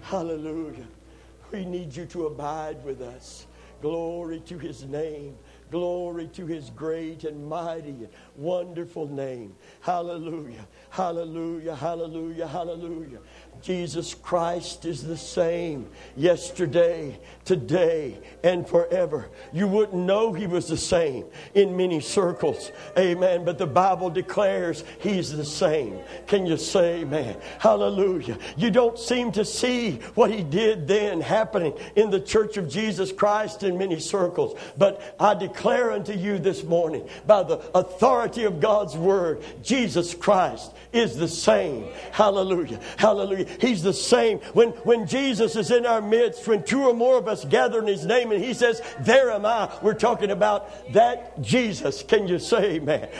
Hallelujah. We need you to abide with us. Glory to his name. Glory to his great and mighty and wonderful name. Hallelujah. Hallelujah. Hallelujah. Hallelujah. Jesus Christ is the same yesterday, today, and forever. You wouldn't know he was the same in many circles. Amen. But the Bible declares he's the same. Can you say amen? Hallelujah. You don't seem to see what he did then happening in the church of Jesus Christ in many circles. But I declare unto you this morning, by the authority of God's word, Jesus Christ is the same. Hallelujah. Hallelujah. He's the same. When Jesus is in our midst, when two or more of us gather in his name and he says, there am I, we're talking about that Jesus. Can you say amen?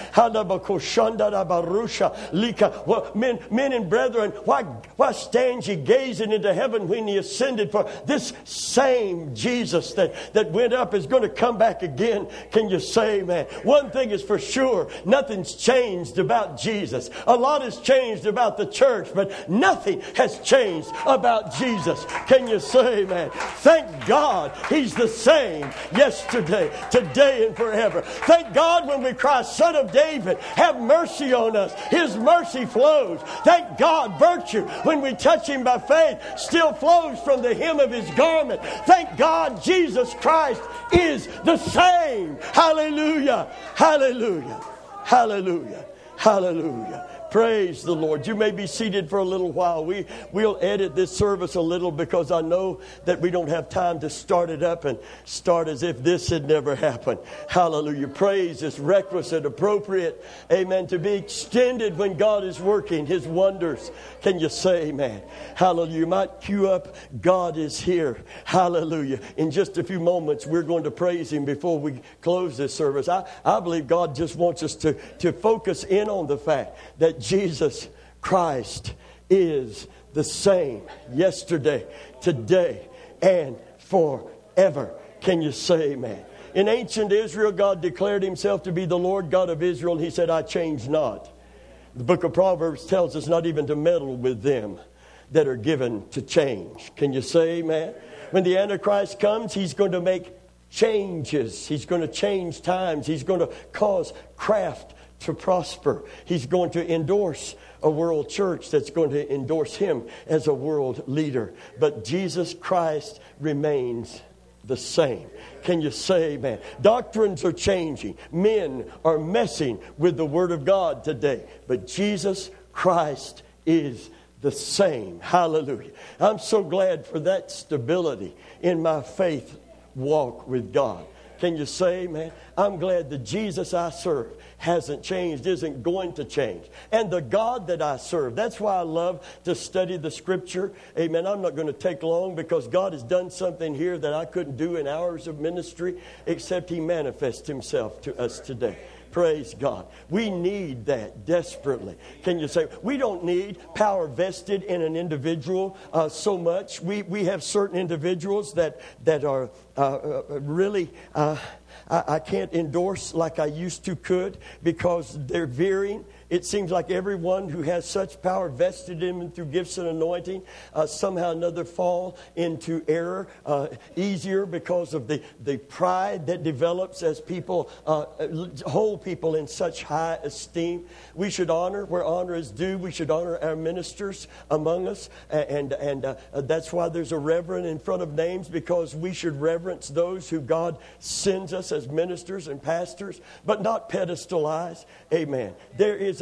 Well, men and brethren, why stand ye gazing into heaven when he ascended? For this same Jesus that went up is going to come back again. Can you say amen? One thing is for sure, nothing's changed about Jesus. A lot has changed about the church, but nothing has changed about Jesus. Can you say amen? Thank God he's the same yesterday, today, and forever. Thank God when we cry, Son of David, have mercy on us. His mercy flows. Thank God virtue, when we touch him by faith, still flows from the hem of his garment. Thank God Jesus Christ is the same. Hallelujah. Hallelujah. Hallelujah. Hallelujah. Praise the Lord. You may be seated for a little while. We'll edit this service a little because I know that we don't have time to start it up and start as if this had never happened. Hallelujah. Praise is requisite, appropriate, amen, to be extended when God is working his wonders. Can you say amen? Hallelujah. You might cue up, God is here. Hallelujah. In just a few moments, we're going to praise him before we close this service. I believe God just wants us to focus in on the fact that Jesus Christ is the same yesterday, today, and forever. Can you say amen? In ancient Israel, God declared himself to be the Lord God of Israel, and he said, I change not. The book of Proverbs tells us not even to meddle with them that are given to change. Can you say amen? When the Antichrist comes, he's going to make changes. He's going to change times. He's going to cause craft to prosper. He's going to endorse a world church that's going to endorse him as a world leader. But Jesus Christ remains the same. Can you say amen? Doctrines are changing. Men are messing with the Word of God today. But Jesus Christ is the same. Hallelujah. I'm so glad for that stability in my faith walk with God. Can you say amen? I'm glad the Jesus I serve hasn't changed, isn't going to change. And the God that I serve, that's why I love to study the Scripture. Amen. I'm not going to take long because God has done something here that I couldn't do in hours of ministry except he manifests himself to us today. Praise God. We need that desperately. Can you say, we don't need power vested in an individual so much. We have certain individuals that are really... I can't endorse like I used to could because they're veering. It seems like everyone who has such power vested in them through gifts and anointing somehow or another fall into error easier because of the pride that develops as people hold people in such high esteem. We should honor where honor is due. We should honor our ministers among us. And that's why there's a reverend in front of names, because we should reverence those who God sends us as ministers and pastors, but not pedestalize. Amen. There is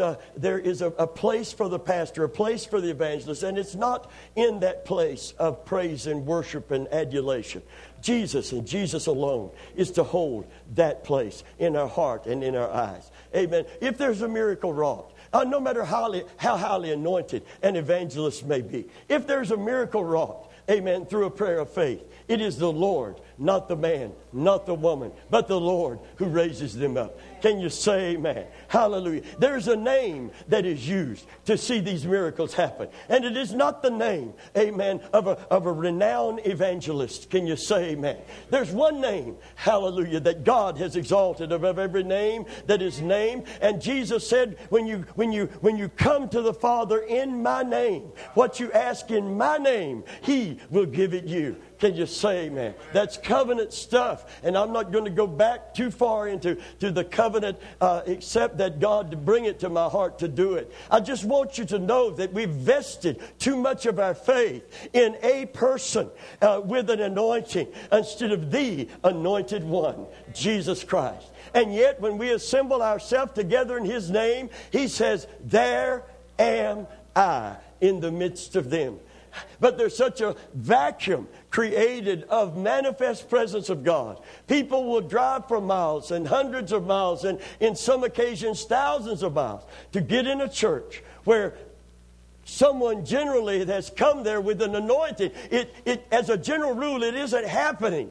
a place for the pastor, a place for the evangelist, and it's not in that place of praise and worship and adulation. Jesus and Jesus alone is to hold that place in our heart and in our eyes. Amen. If there's a miracle wrought, no matter how highly anointed an evangelist may be, if there's a miracle wrought, amen, through a prayer of faith, it is the Lord, not the man, not the woman, but the Lord who raises them up. Can you say amen? Hallelujah. There's a name that is used to see these miracles happen. And it is not the name, amen, of a renowned evangelist. Can you say amen? There's one name, hallelujah, that God has exalted above every name that is named. And Jesus said, when when you come to the Father in my name, what you ask in my name, He will give it you. Can you say amen? That's covenant stuff. And I'm not going to go back too far into the covenant except that God to bring it to my heart to do it. I just want you to know that we've vested too much of our faith in a person with an anointing instead of the anointed one, Jesus Christ. And yet when we assemble ourselves together in His name, He says, there am I in the midst of them. But there's such a vacuum created of manifest presence of God. People will drive for miles and hundreds of miles and in some occasions thousands of miles to get in a church where someone generally has come there with an anointing. It as a general rule, it isn't happening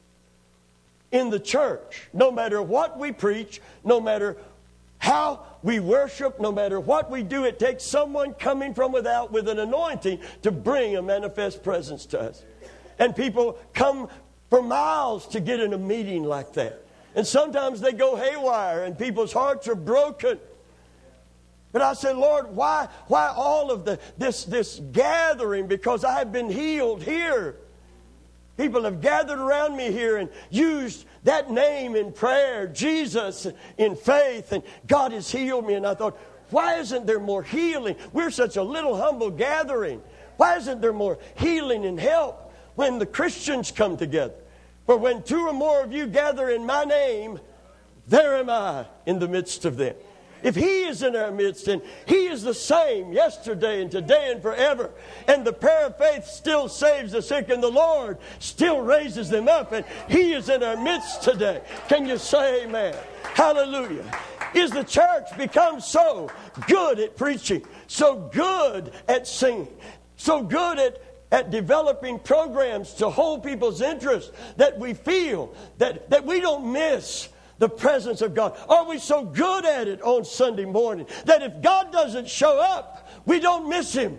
in the church. No matter what we preach, no matter how we worship, no matter what we do, it takes someone coming from without with an anointing to bring a manifest presence to us. And people come for miles to get in a meeting like that. And sometimes they go haywire and people's hearts are broken. But I said, Lord, why all of this gathering? Because I have been healed here. People have gathered around me here and used that name in prayer, Jesus, in faith, and God has healed me. And I thought, why isn't there more healing? We're such a little humble gathering. Why isn't there more healing and help when the Christians come together? For when two or more of you gather in my name, there am I in the midst of them. If He is in our midst, and He is the same yesterday and today and forever, and the prayer of faith still saves the sick, and the Lord still raises them up, and He is in our midst today. Can you say amen? Hallelujah. Is the church become so good at preaching, so good at singing, so good at developing programs to hold people's interest that we feel that we don't miss the presence of God? Are we so good at it on Sunday morning that if God doesn't show up, we don't miss Him?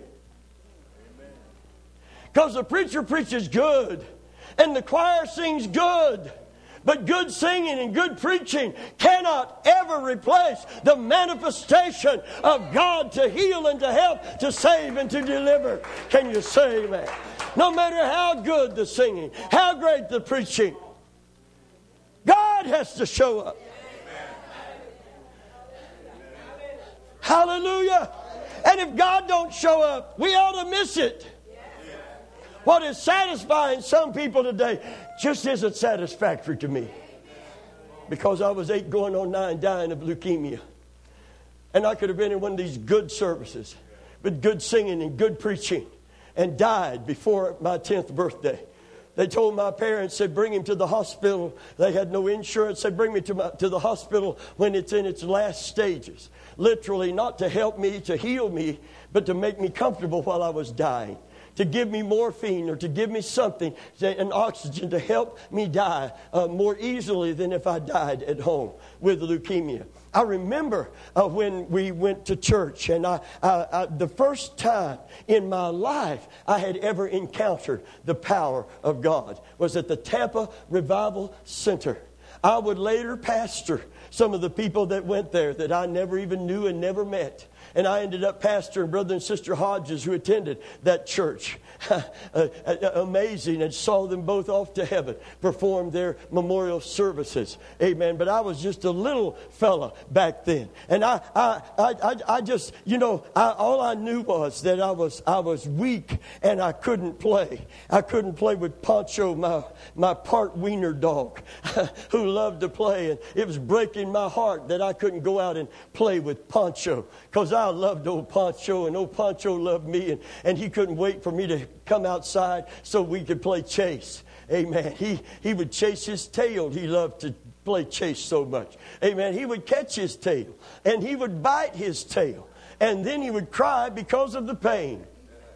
Because the preacher preaches good and the choir sings good. But good singing and good preaching cannot ever replace the manifestation of God to heal and to help, to save and to deliver. Can you say amen? No matter how good the singing, how great the preaching, God has to show up. Hallelujah. And if God don't show up, we ought to miss it. What is satisfying some people today just isn't satisfactory to me. Because I was 8 going on 9 dying of leukemia. And I could have been in one of these good services with good singing and good preaching and died before my 10th birthday. They told my parents, said, bring him to the hospital. They had no insurance. They bring me to the hospital when it's in its last stages. Literally, not to help me, to heal me, but to make me comfortable while I was dying. To give me morphine or to give me something, an oxygen to help me die more easily than if I died at home with leukemia. I remember when we went to church, and the first time in my life I had ever encountered the power of God was at the Tampa Revival Center. I would later pastor some of the people that went there that I never even knew and never met. And I ended up pastoring Brother and Sister Hodges who attended that church. Amazing. And saw them both off to heaven perform their memorial services. Amen. But I was just a little fella back then. And I just, all I knew was that I was weak and I couldn't play. I couldn't play with Poncho, my part wiener dog, who loved to play. And it was breaking my heart that I couldn't go out and play with Poncho. Because I loved old Poncho, and old Poncho loved me, and he couldn't wait for me to come outside so we could play chase. Amen. He would chase his tail. He loved to play chase so much. Amen. He would catch his tail, and he would bite his tail, and then he would cry because of the pain.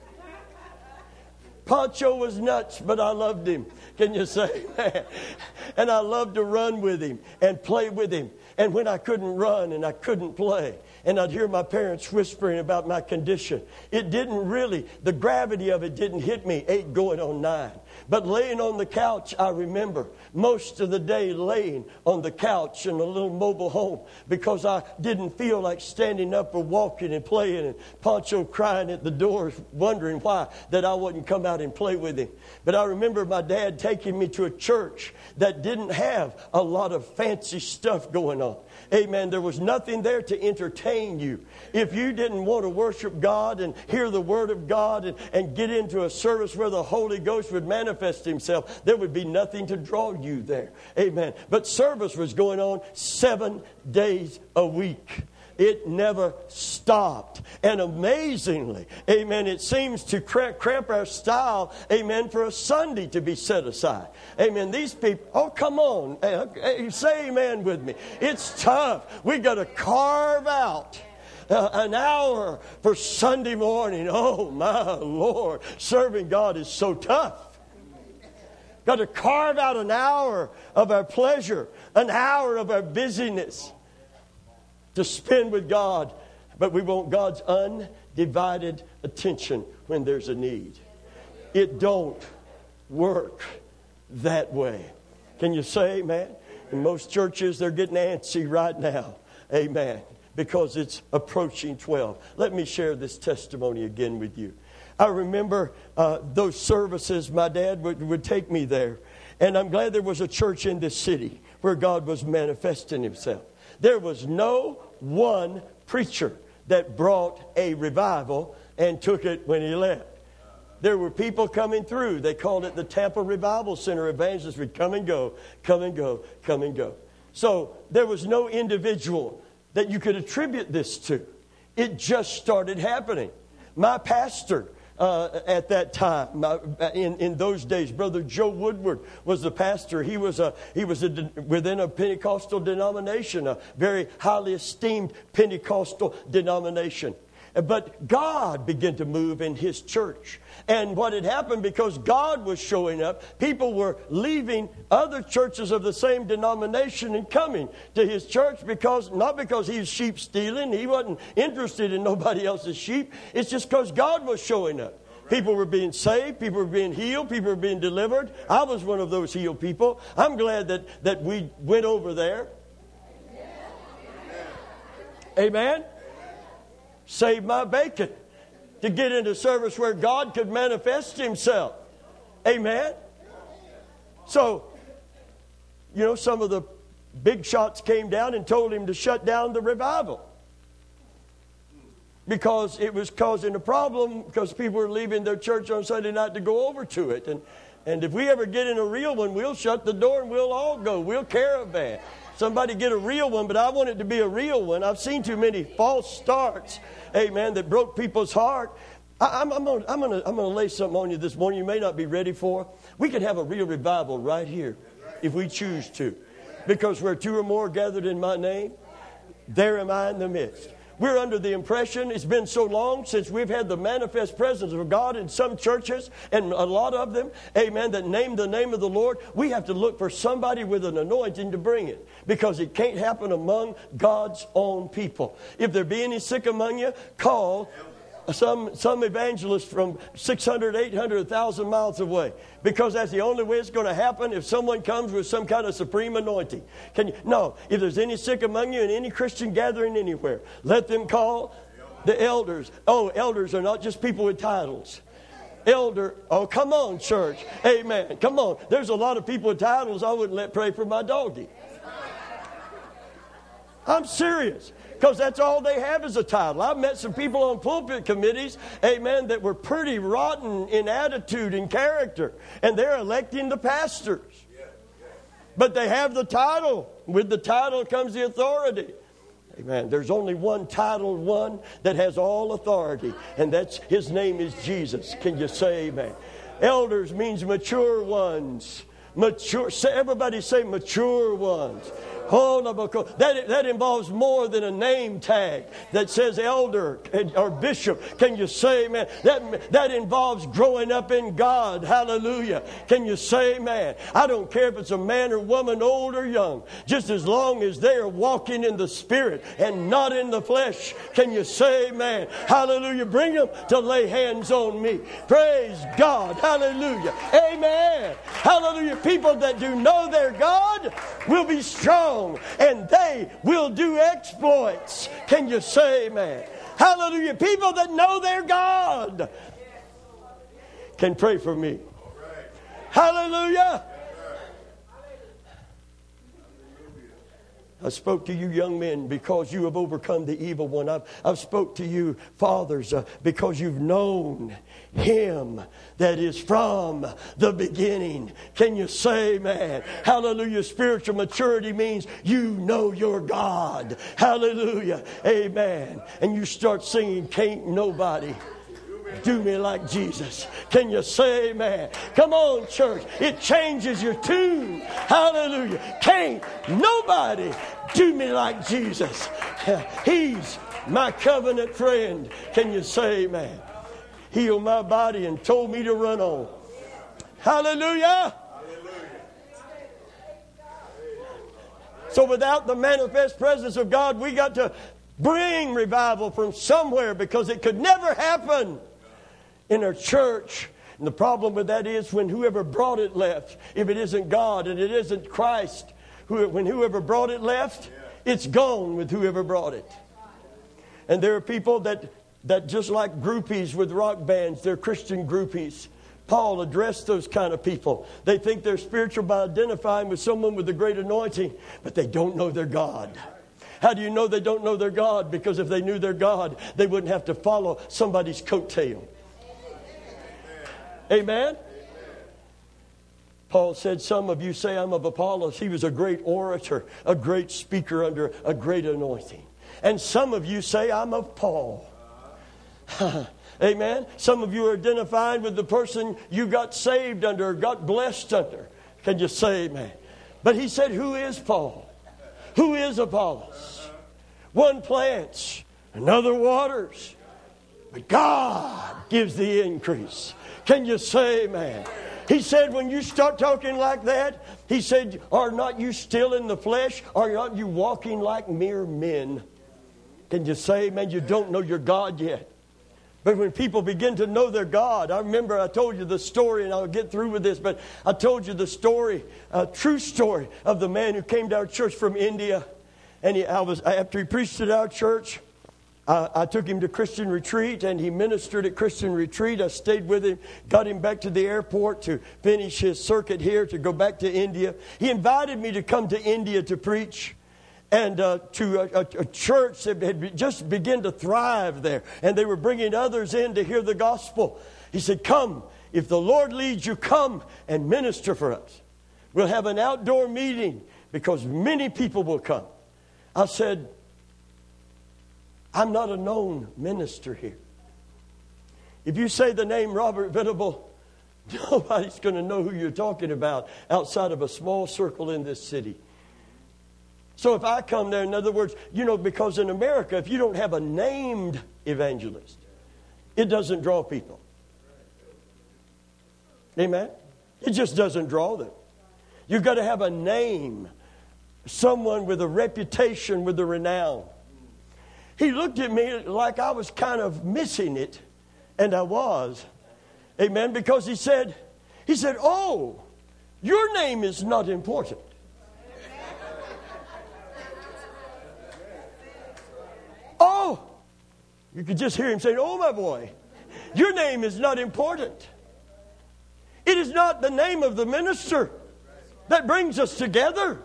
Poncho was nuts, but I loved him. Can you say that? And I loved to run with him and play with him. And when I couldn't run and I couldn't play, and I'd hear my parents whispering about my condition. It didn't really, the gravity of it didn't hit me 8 going on 9. But laying on the couch, I remember most of the day laying on the couch in a little mobile home because I didn't feel like standing up or walking and playing, and Pancho crying at the door wondering why that I wouldn't come out and play with him. But I remember my dad taking me to a church that didn't have a lot of fancy stuff going on. Amen. There was nothing there to entertain you. If you didn't want to worship God and hear the Word of God and get into a service where the Holy Ghost would manifest Himself, there would be nothing to draw you there. Amen. But service was going on 7 days a week. It never stopped. And amazingly, amen, it seems to cramp our style, amen, for a Sunday to be set aside. Amen. These people, oh, come on. Say amen with me. It's tough. We got to carve out an hour for Sunday morning. Oh, my Lord. Serving God is so tough. Got to carve out an hour of our pleasure, an hour of our busyness to spend with God, but we want God's undivided attention when there's a need. It don't work that way. Can you say amen? In most churches, they're getting antsy right now. Amen. Because it's approaching 12. Let me share this testimony again with you. I remember those services. My dad would take me there. And I'm glad there was a church in this city where God was manifesting Himself. There was no one preacher that brought a revival and took it when he left. There were people coming through. They called it the Tampa Revival Center. Evangelists would come and go, come and go, come and go. So there was no individual that you could attribute this to. It just started happening. My pastor at that time, in those days, Brother Joe Woodward was the pastor. He was within a Pentecostal denomination, a very highly esteemed Pentecostal denomination. But God began to move in His church. And what had happened, because God was showing up, people were leaving other churches of the same denomination and coming to His church, not because He was sheep stealing. He wasn't interested in nobody else's sheep. It's just because God was showing up. People were being saved. People were being healed. People were being delivered. I was one of those healed people. I'm glad that we went over there. Amen. Saved my bacon to get into service where God could manifest Himself. Amen. So, some of the big shots came down and told him to shut down the revival because it was causing a problem, because people were leaving their church on Sunday night to go over to it. And if we ever get in a real one, we'll shut the door and we'll all go. We'll caravan. Somebody get a real one, but I want it to be a real one. I've seen too many false starts, amen, that broke people's heart. I'm gonna lay something on you this morning you may not be ready for. We could have a real revival right here if we choose to. Because where 2 or more gathered in my name, there am I in the midst. We're under the impression it's been so long since we've had the manifest presence of God in some churches, and a lot of them, amen, that name the name of the Lord. We have to look for somebody with an anointing to bring it, because it can't happen among God's own people. If there be any sick among you, call some evangelist from 600, 800, 1,000 miles away, because that's the only way it's going to happen if someone comes with some kind of supreme anointing. If there's any sick among you in any Christian gathering anywhere, let them call the elders. Oh, elders are not just people with titles. Oh, come on, church. Amen. Come on. There's a lot of people with titles I wouldn't let pray for my doggy. I'm serious. Because that's all they have is a title. I've met some people on pulpit committees, amen, that were pretty rotten in attitude and character. And they're electing the pastors. But they have the title. With the title comes the authority. Amen. There's only one titled one that has all authority. And His name is Jesus. Can you say amen? Elders means mature ones. Mature. Everybody say mature ones. That involves more than a name tag that says elder or bishop. Can you say amen? That involves growing up in God. Hallelujah. Can you say amen? I don't care if it's a man or woman, old or young, just as long as they are walking in the Spirit and not in the flesh. Can you say amen? Hallelujah. Bring them to lay hands on me. Praise God. Hallelujah. Amen. Hallelujah. People that do know their God will be strong and they will do exploits. Can you say amen? Hallelujah. People that know their God can pray for me. Hallelujah. I spoke to you young men because you have overcome the evil one. I've spoke to you fathers because you've known Him that is from the beginning. Can you say amen? Hallelujah. Spiritual maturity means you know your God. Hallelujah. Amen. And you start singing, can't nobody do me like Jesus. Can you say amen? Come on, church. It changes your tune. Hallelujah. Can't nobody do me like Jesus. He's my covenant friend. Can you say amen? Healed my body and told me to run on. Hallelujah. So without the manifest presence of God, we got to bring revival from somewhere because it could never happen in our church. And the problem with that is when whoever brought it left, if it isn't God and it isn't Christ, when whoever brought it left, it's gone with whoever brought it. And there are people that just like groupies with rock bands, they're Christian groupies. Paul addressed those kind of people. They think they're spiritual by identifying with someone with a great anointing, but they don't know their God. How do you know they don't know their God? Because if they knew their God, they wouldn't have to follow somebody's coattail. Amen? Paul said, some of you say I'm of Apollos. He was a great orator, a great speaker under a great anointing. And some of you say I'm of Paul. Amen? Some of you are identified with the person you got saved under, got blessed under. Can you say amen? But he said, who is Paul? Who is Apollos? One plants, another waters. But God gives the increase. Can you say amen? He said, when you start talking like that, he said, are not you still in the flesh? Are not you walking like mere men? Can you say amen? You don't know your God yet. But when people begin to know their God, I remember I told you the story, and I'll get through with this, but I told you the story, a true story of the man who came to our church from India. And after he preached at our church, I took him to Christian retreat, and he ministered at Christian retreat. I stayed with him, got him back to the airport to finish his circuit here, to go back to India. He invited me to come to India to preach, and to a church that had just begun to thrive there. And they were bringing others in to hear the gospel. He said, come, if the Lord leads you, come and minister for us. We'll have an outdoor meeting because many people will come. I said, I'm not a known minister here. If you say the name Robert Venable, nobody's going to know who you're talking about outside of a small circle in this city. So if I come there, in other words, because in America, if you don't have a named evangelist, it doesn't draw people. Amen? It just doesn't draw them. You've got to have a name, someone with a reputation, with a renown. He looked at me like I was kind of missing it, and I was. Amen? Because he said, oh, your name is not important. Oh, you could just hear him saying, oh, my boy, your name is not important. It is not the name of the minister that brings us together.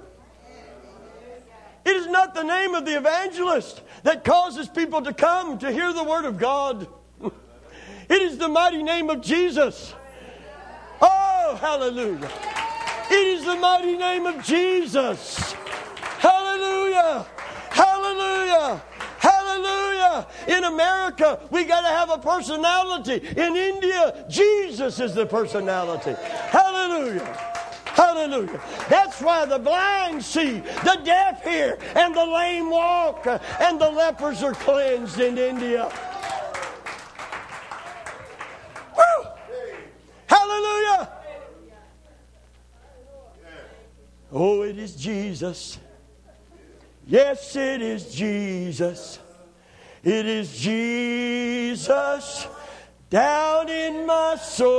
It is not the name of the evangelist that causes people to come to hear the word of God. It is the mighty name of Jesus. Oh, hallelujah. It is the mighty name of Jesus. Hallelujah. Hallelujah. Hallelujah. In America, we got to have a personality. In India, Jesus is the personality. Hallelujah. Hallelujah. That's why the blind see, the deaf hear, and the lame walk, and the lepers are cleansed in India. Woo! Hallelujah. Oh, it is Jesus. Yes, it is Jesus. It is Jesus down in my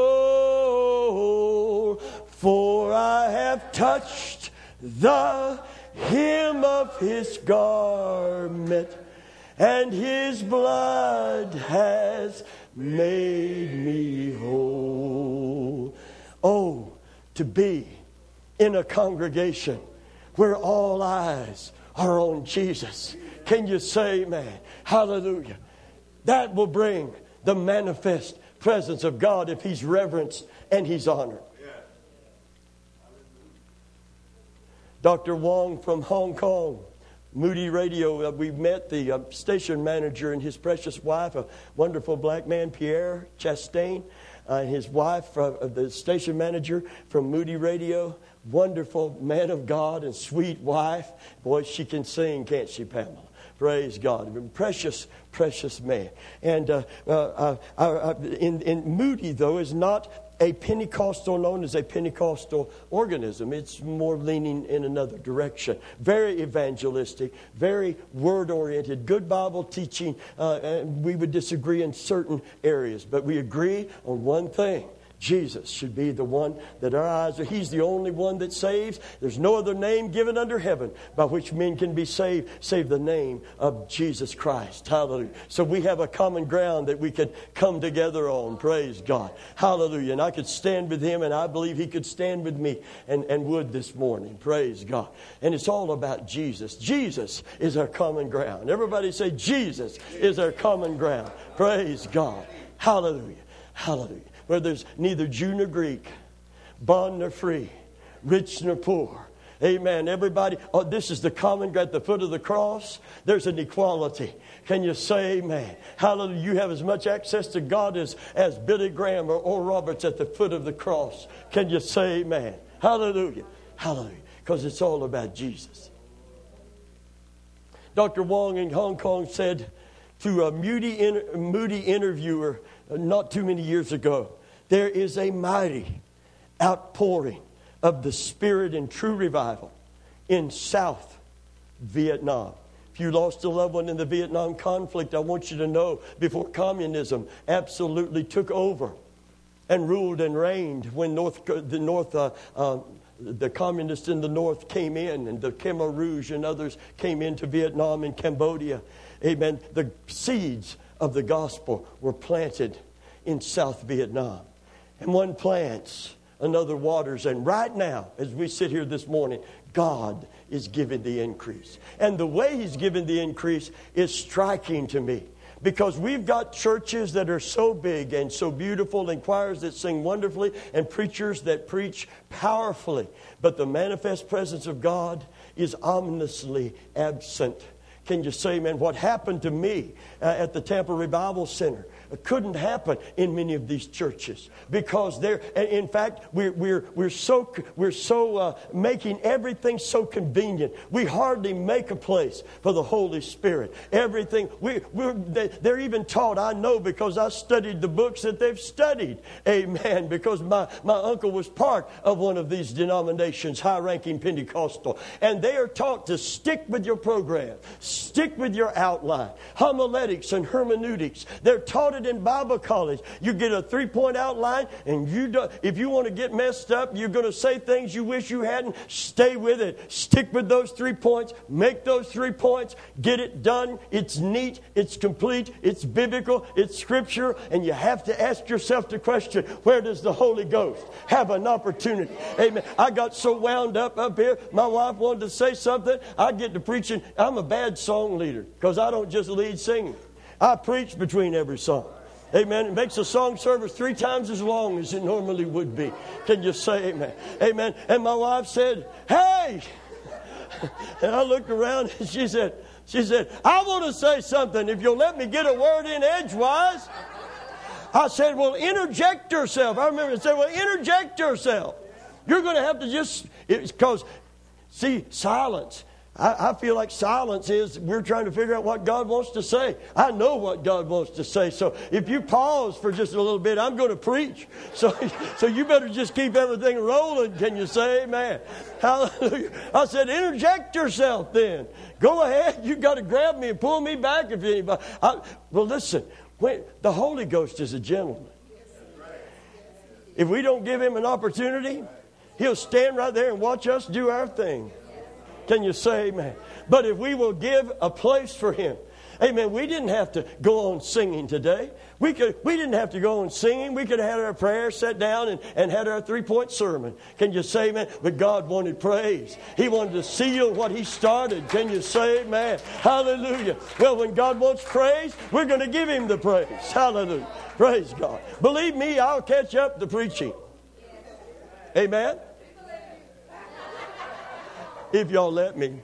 soul. For I have touched the hem of His garment, and His blood has made me whole. Oh, to be in a congregation where all eyes are on Jesus. Can you say amen? Hallelujah. That will bring the manifest presence of God if He's reverenced and He's honored. Dr. Wong from Hong Kong, Moody Radio, we met the station manager and his precious wife, a wonderful black man, Pierre Chastain, and his wife, the station manager from Moody Radio, wonderful man of God and sweet wife. Boy, she can sing, can't she, Pamela? Praise God. Precious, precious man. And in Moody, though, is not a Pentecostal known as a Pentecostal organism. It's more leaning in another direction. Very evangelistic, very word-oriented, good Bible teaching. We would disagree in certain areas, but we agree on one thing. Jesus should be the one that our eyes are. He's the only one that saves. There's no other name given under heaven by which men can be saved, save the name of Jesus Christ. Hallelujah. So we have a common ground that we could come together on. Praise God. Hallelujah. And I could stand with him, and I believe he could stand with me and would this morning. Praise God. And it's all about Jesus. Jesus is our common ground. Everybody say, Jesus is our common ground. Praise God. Hallelujah. Hallelujah. Where there's neither Jew nor Greek, bond nor free, rich nor poor. Amen. Everybody, this is the common ground. At the foot of the cross, there's an equality. Can you say amen? Hallelujah. You have as much access to God as Billy Graham or Oral Roberts at the foot of the cross. Can you say amen? Hallelujah. Hallelujah. Because it's all about Jesus. Dr. Wong in Hong Kong said to a Moody interviewer not too many years ago, there is a mighty outpouring of the Spirit and true revival in South Vietnam. If you lost a loved one in the Vietnam conflict, I want you to know before communism absolutely took over and ruled and reigned when the communists in the north came in, and the Khmer Rouge and others came into Vietnam and Cambodia. Amen. The seeds of the gospel were planted in South Vietnam. And one plants, another waters. And right now, as we sit here this morning, God is giving the increase. And the way He's giving the increase is striking to me. Because we've got churches that are so big and so beautiful, and choirs that sing wonderfully, and preachers that preach powerfully. But the manifest presence of God is ominously absent. Can you say, man, what happened to me at the Tampa Revival Center couldn't happen in many of these churches, because they're, in fact, we're so making everything so convenient. We hardly make a place for the Holy Spirit. Everything they're even taught. I know because I studied the books that they've studied. Amen. Because my uncle was part of one of these denominations, high-ranking Pentecostal, and they are taught to stick with your program, stick with your outline, homiletics and hermeneutics. They're taught it in Bible college. You get a 3-point outline, and if you want to get messed up, you're going to say things you wish you hadn't. Stay with it. Stick with those 3 points. Make those 3 points. Get it done. It's neat. It's complete. It's biblical. It's scripture. And you have to ask yourself the question, where does the Holy Ghost have an opportunity? Amen. I got so wound up here. My wife wanted to say something. I get to preaching. I'm a bad song leader because I don't just lead singing. I preach between every song. Amen. It makes a song service 3 times as long as it normally would be. Can you say amen? Amen. And my wife said, hey! And I looked around and she said, I want to say something if you'll let me get a word in edgewise. I said, well, interject yourself. I remember it said, well, interject yourself. You're going to have to just, because, see, silence. I feel like silence is we're trying to figure out what God wants to say. I know what God wants to say. So if you pause for just a little bit, I'm going to preach. So you better just keep everything rolling. Can you say amen? Hallelujah. I said, interject yourself then. Go ahead. You got to grab me and pull me back if anybody. Well, listen. The Holy Ghost is a gentleman. If we don't give him an opportunity, he'll stand right there and watch us do our thing. Can you say amen? But if we will give a place for him. Amen. We didn't have to go on singing today. We didn't have to go on singing. We could have had our prayer, sat down and had our 3-point sermon. Can you say amen? But God wanted praise. He wanted to seal what he started. Can you say amen? Hallelujah. Well, when God wants praise, we're going to give him the praise. Hallelujah. Praise God. Believe me, I'll catch up the preaching. Amen. If y'all let me.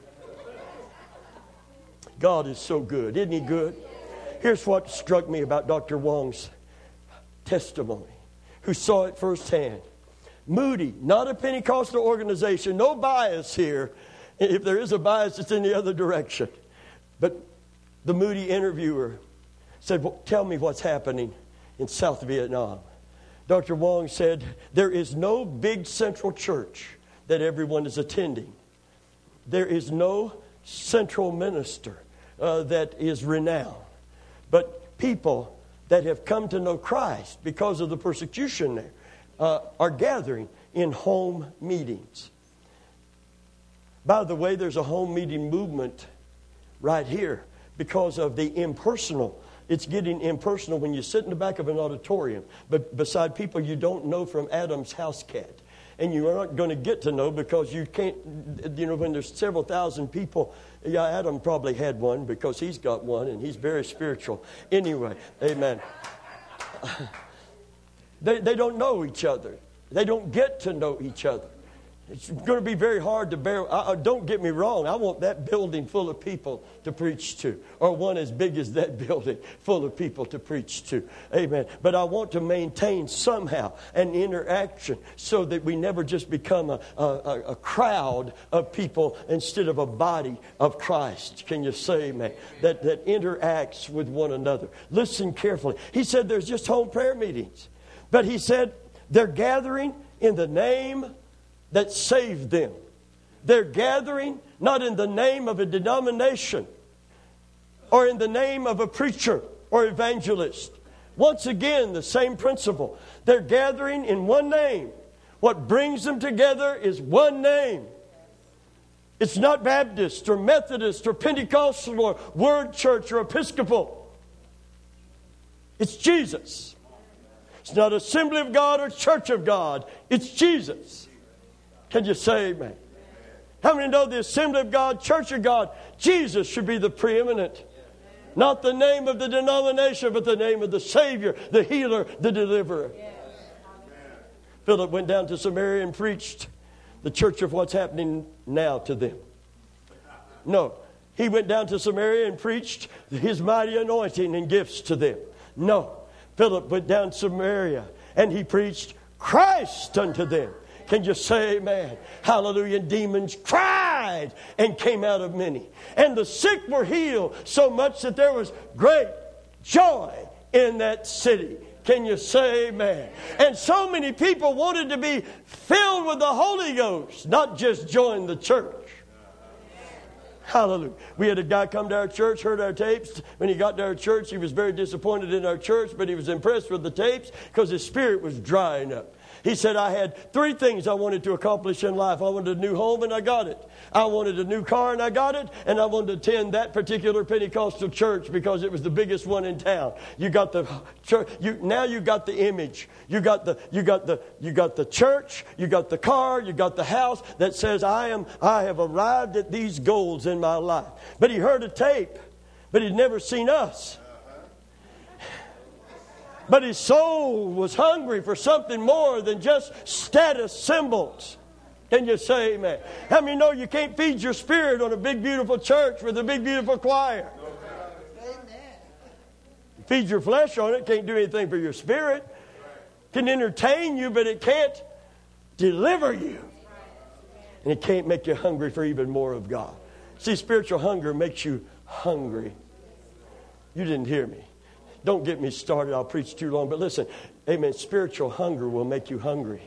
God is so good. Isn't he good? Here's what struck me about Dr. Wong's testimony, who saw it firsthand. Moody, not a Pentecostal organization, no bias here. If there is a bias, it's in the other direction. But the Moody interviewer said, well, tell me what's happening in South Vietnam. Dr. Wong said, there is no big central church that everyone is attending. There is no central minister that is renowned. But people that have come to know Christ because of the persecution there are gathering in home meetings. By the way, there's a home meeting movement right here because of the impersonal. It's getting impersonal when you sit in the back of an auditorium, but beside people you don't know from Adam's house cat. And you are not going to get to know because you can't, when there's several thousand people. Yeah, Adam probably had one because he's got one and he's very spiritual. Anyway, amen. They don't know each other. They don't get to know each other. It's going to be very hard to bear. Don't get me wrong. I want that building full of people to preach to. Or one as big as that building full of people to preach to. Amen. But I want to maintain somehow an interaction so that we never just become a crowd of people instead of a body of Christ. Can you say amen? That interacts with one another. Listen carefully. He said there's just home prayer meetings. But he said they're gathering in the name that saved them. They're gathering not in the name of a denomination or in the name of a preacher or evangelist. Once again, the same principle. They're gathering in one name. What brings them together is one name. It's not Baptist or Methodist or Pentecostal or Word Church or Episcopal. It's Jesus. It's not Assembly of God or Church of God. It's Jesus. Can you say amen? How many know the Assembly of God, Church of God, Jesus should be the preeminent? Not the name of the denomination, but the name of the Savior, the healer, the deliverer. Philip went down to Samaria and preached the church of what's happening now to them. No. He went down to Samaria and preached his mighty anointing and gifts to them. No. Philip went down to Samaria and he preached Christ unto them. Can you say amen? Hallelujah. And demons cried and came out of many. And the sick were healed so much that there was great joy in that city. Can you say amen? And so many people wanted to be filled with the Holy Ghost, not just join the church. Hallelujah. We had a guy come to our church, heard our tapes. When he got to our church, he was very disappointed in our church, but he was impressed with the tapes because his spirit was drying up. He said, I had 3 things I wanted to accomplish in life. I wanted a new home and I got it. I wanted a new car and I got it. And I wanted to attend that particular Pentecostal church because it was the biggest one in town. You got the church. Now you got the image. You got the church. You got the car. You got the house that says I have arrived at these goals in my life. But he heard a tape, but he'd never seen us. But his soul was hungry for something more than just status symbols. Can you say amen? How many know you can't feed your spirit on a big, beautiful church with a big, beautiful choir? Feed your flesh on it, can't do anything for your spirit. Can entertain you, but it can't deliver you. And it can't make you hungry for even more of God. See, spiritual hunger makes you hungry. You didn't hear me. Don't get me started. I'll preach too long. But listen, amen, spiritual hunger will make you hungry.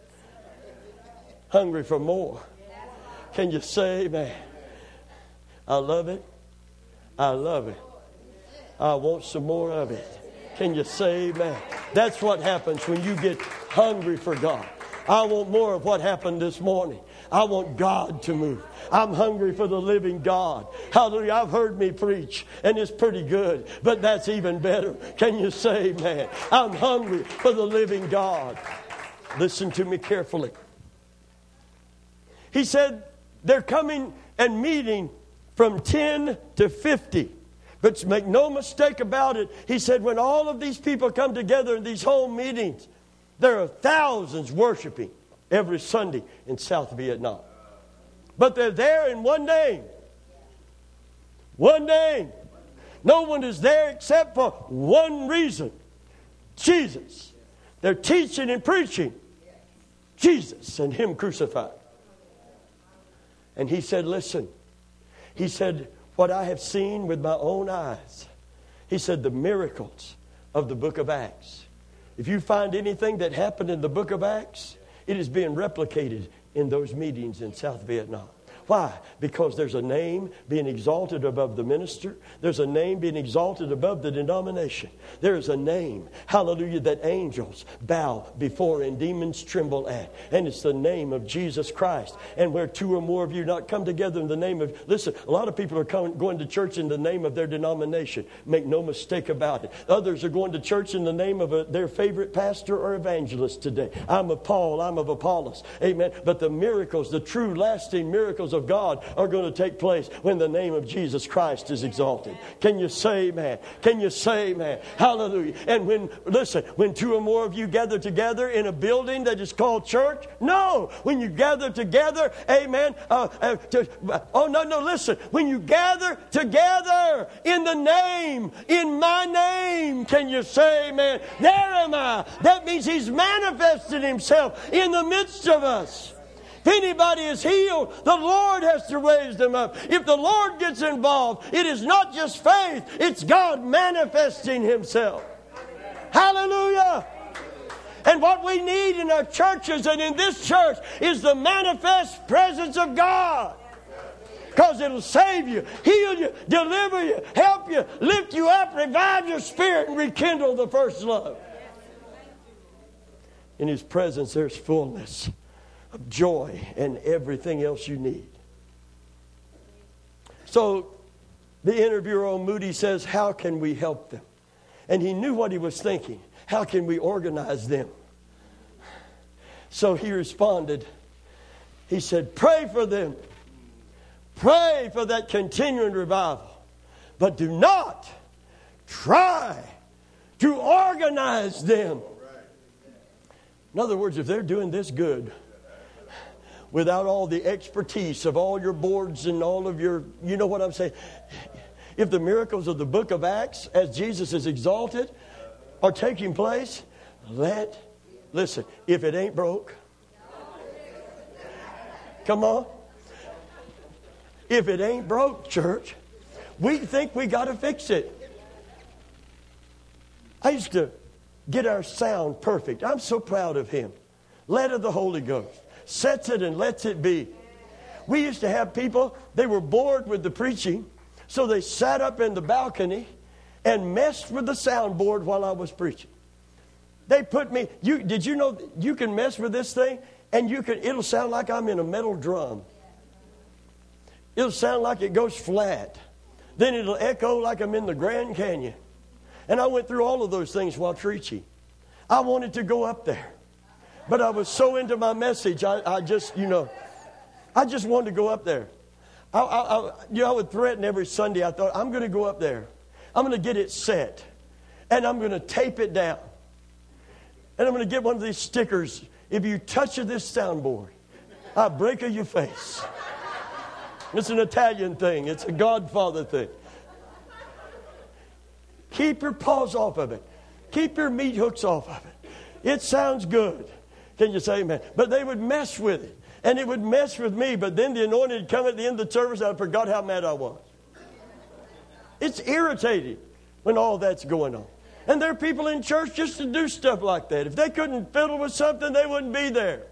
Hungry for more. Can you say, amen? I love it. I love it. I want some more of it. Can you say amen? That's what happens when you get hungry for God. I want more of what happened this morning. I want God to move. I'm hungry for the living God. Hallelujah. I've heard me preach, and it's pretty good, but that's even better. Can you say amen? I'm hungry for the living God. Listen to me carefully. He said they're coming and meeting from 10 to 50. But make no mistake about it, he said when all of these people come together in these home meetings, there are thousands worshiping every Sunday in South Vietnam. But they're there in one name. One name. No one is there except for one reason. Jesus. They're teaching and preaching Jesus and Him crucified. And he said, listen. He said, what I have seen with my own eyes. He said, the miracles of the book of Acts. If you find anything that happened in the book of Acts, it is being replicated in those meetings in South Vietnam. Why? Because there's a name being exalted above the minister. There's a name being exalted above the denomination. There is a name, hallelujah, that angels bow before and demons tremble at. And it's the name of Jesus Christ. And where two or more of you not come together in the name of... Listen, a lot of people are going to church in the name of their denomination. Make no mistake about it. Others are going to church in the name of their favorite pastor or evangelist today. I'm of Paul, I'm of Apollos. Amen. But the miracles, the true lasting miracles of God are going to take place when the name of Jesus Christ is exalted. Can you say amen? Can you say amen? Hallelujah. And when two or more of you gather together in a building that is called church, no. When you gather together, amen. Listen. When you gather together in the name, in my name, can you say amen? There am I. That means He's manifested Himself in the midst of us. If anybody is healed, the Lord has to raise them up. If the Lord gets involved, it is not just faith, it's God manifesting Himself. Hallelujah. And what we need in our churches and in this church is the manifest presence of God. Because it'll save you, heal you, deliver you, help you, lift you up, revive your spirit, and rekindle the first love. In His presence there's fullness of joy and everything else you need. So the interviewer on Moody says, how can we help them? And he knew what he was thinking. How can we organize them? So he responded. He said, pray for them. Pray for that continuing revival. But do not try to organize them. In other words, if they're doing this good, without all the expertise of all your boards and all of your, you know what I'm saying? If the miracles of the book of Acts, as Jesus is exalted, are taking place, listen, if it ain't broke, come on. If it ain't broke, church, we think we got to fix it. I used to get our sound perfect. I'm so proud of him. Led of the Holy Ghost. Sets it and lets it be. We used to have people, they were bored with the preaching, so they sat up in the balcony and messed with the soundboard while I was preaching. They put me, did you know you can mess with this thing and it'll sound like I'm in a metal drum. It'll sound like it goes flat. Then it'll echo like I'm in the Grand Canyon. And I went through all of those things while preaching. I wanted to go up there. But I was so into my message, I just wanted to go up there. I would threaten every Sunday. I thought, I'm going to go up there. I'm going to get it set. And I'm going to tape it down. And I'm going to get one of these stickers. If you touch this soundboard, I break your face. It's an Italian thing. It's a Godfather thing. Keep your paws off of it. Keep your meat hooks off of it. It sounds good. Can you say amen? But they would mess with it. And it would mess with me. But then the anointing would come at the end of the service, and I forgot how mad I was. It's irritating when all that's going on. And there are people in church just to do stuff like that. If they couldn't fiddle with something, they wouldn't be there.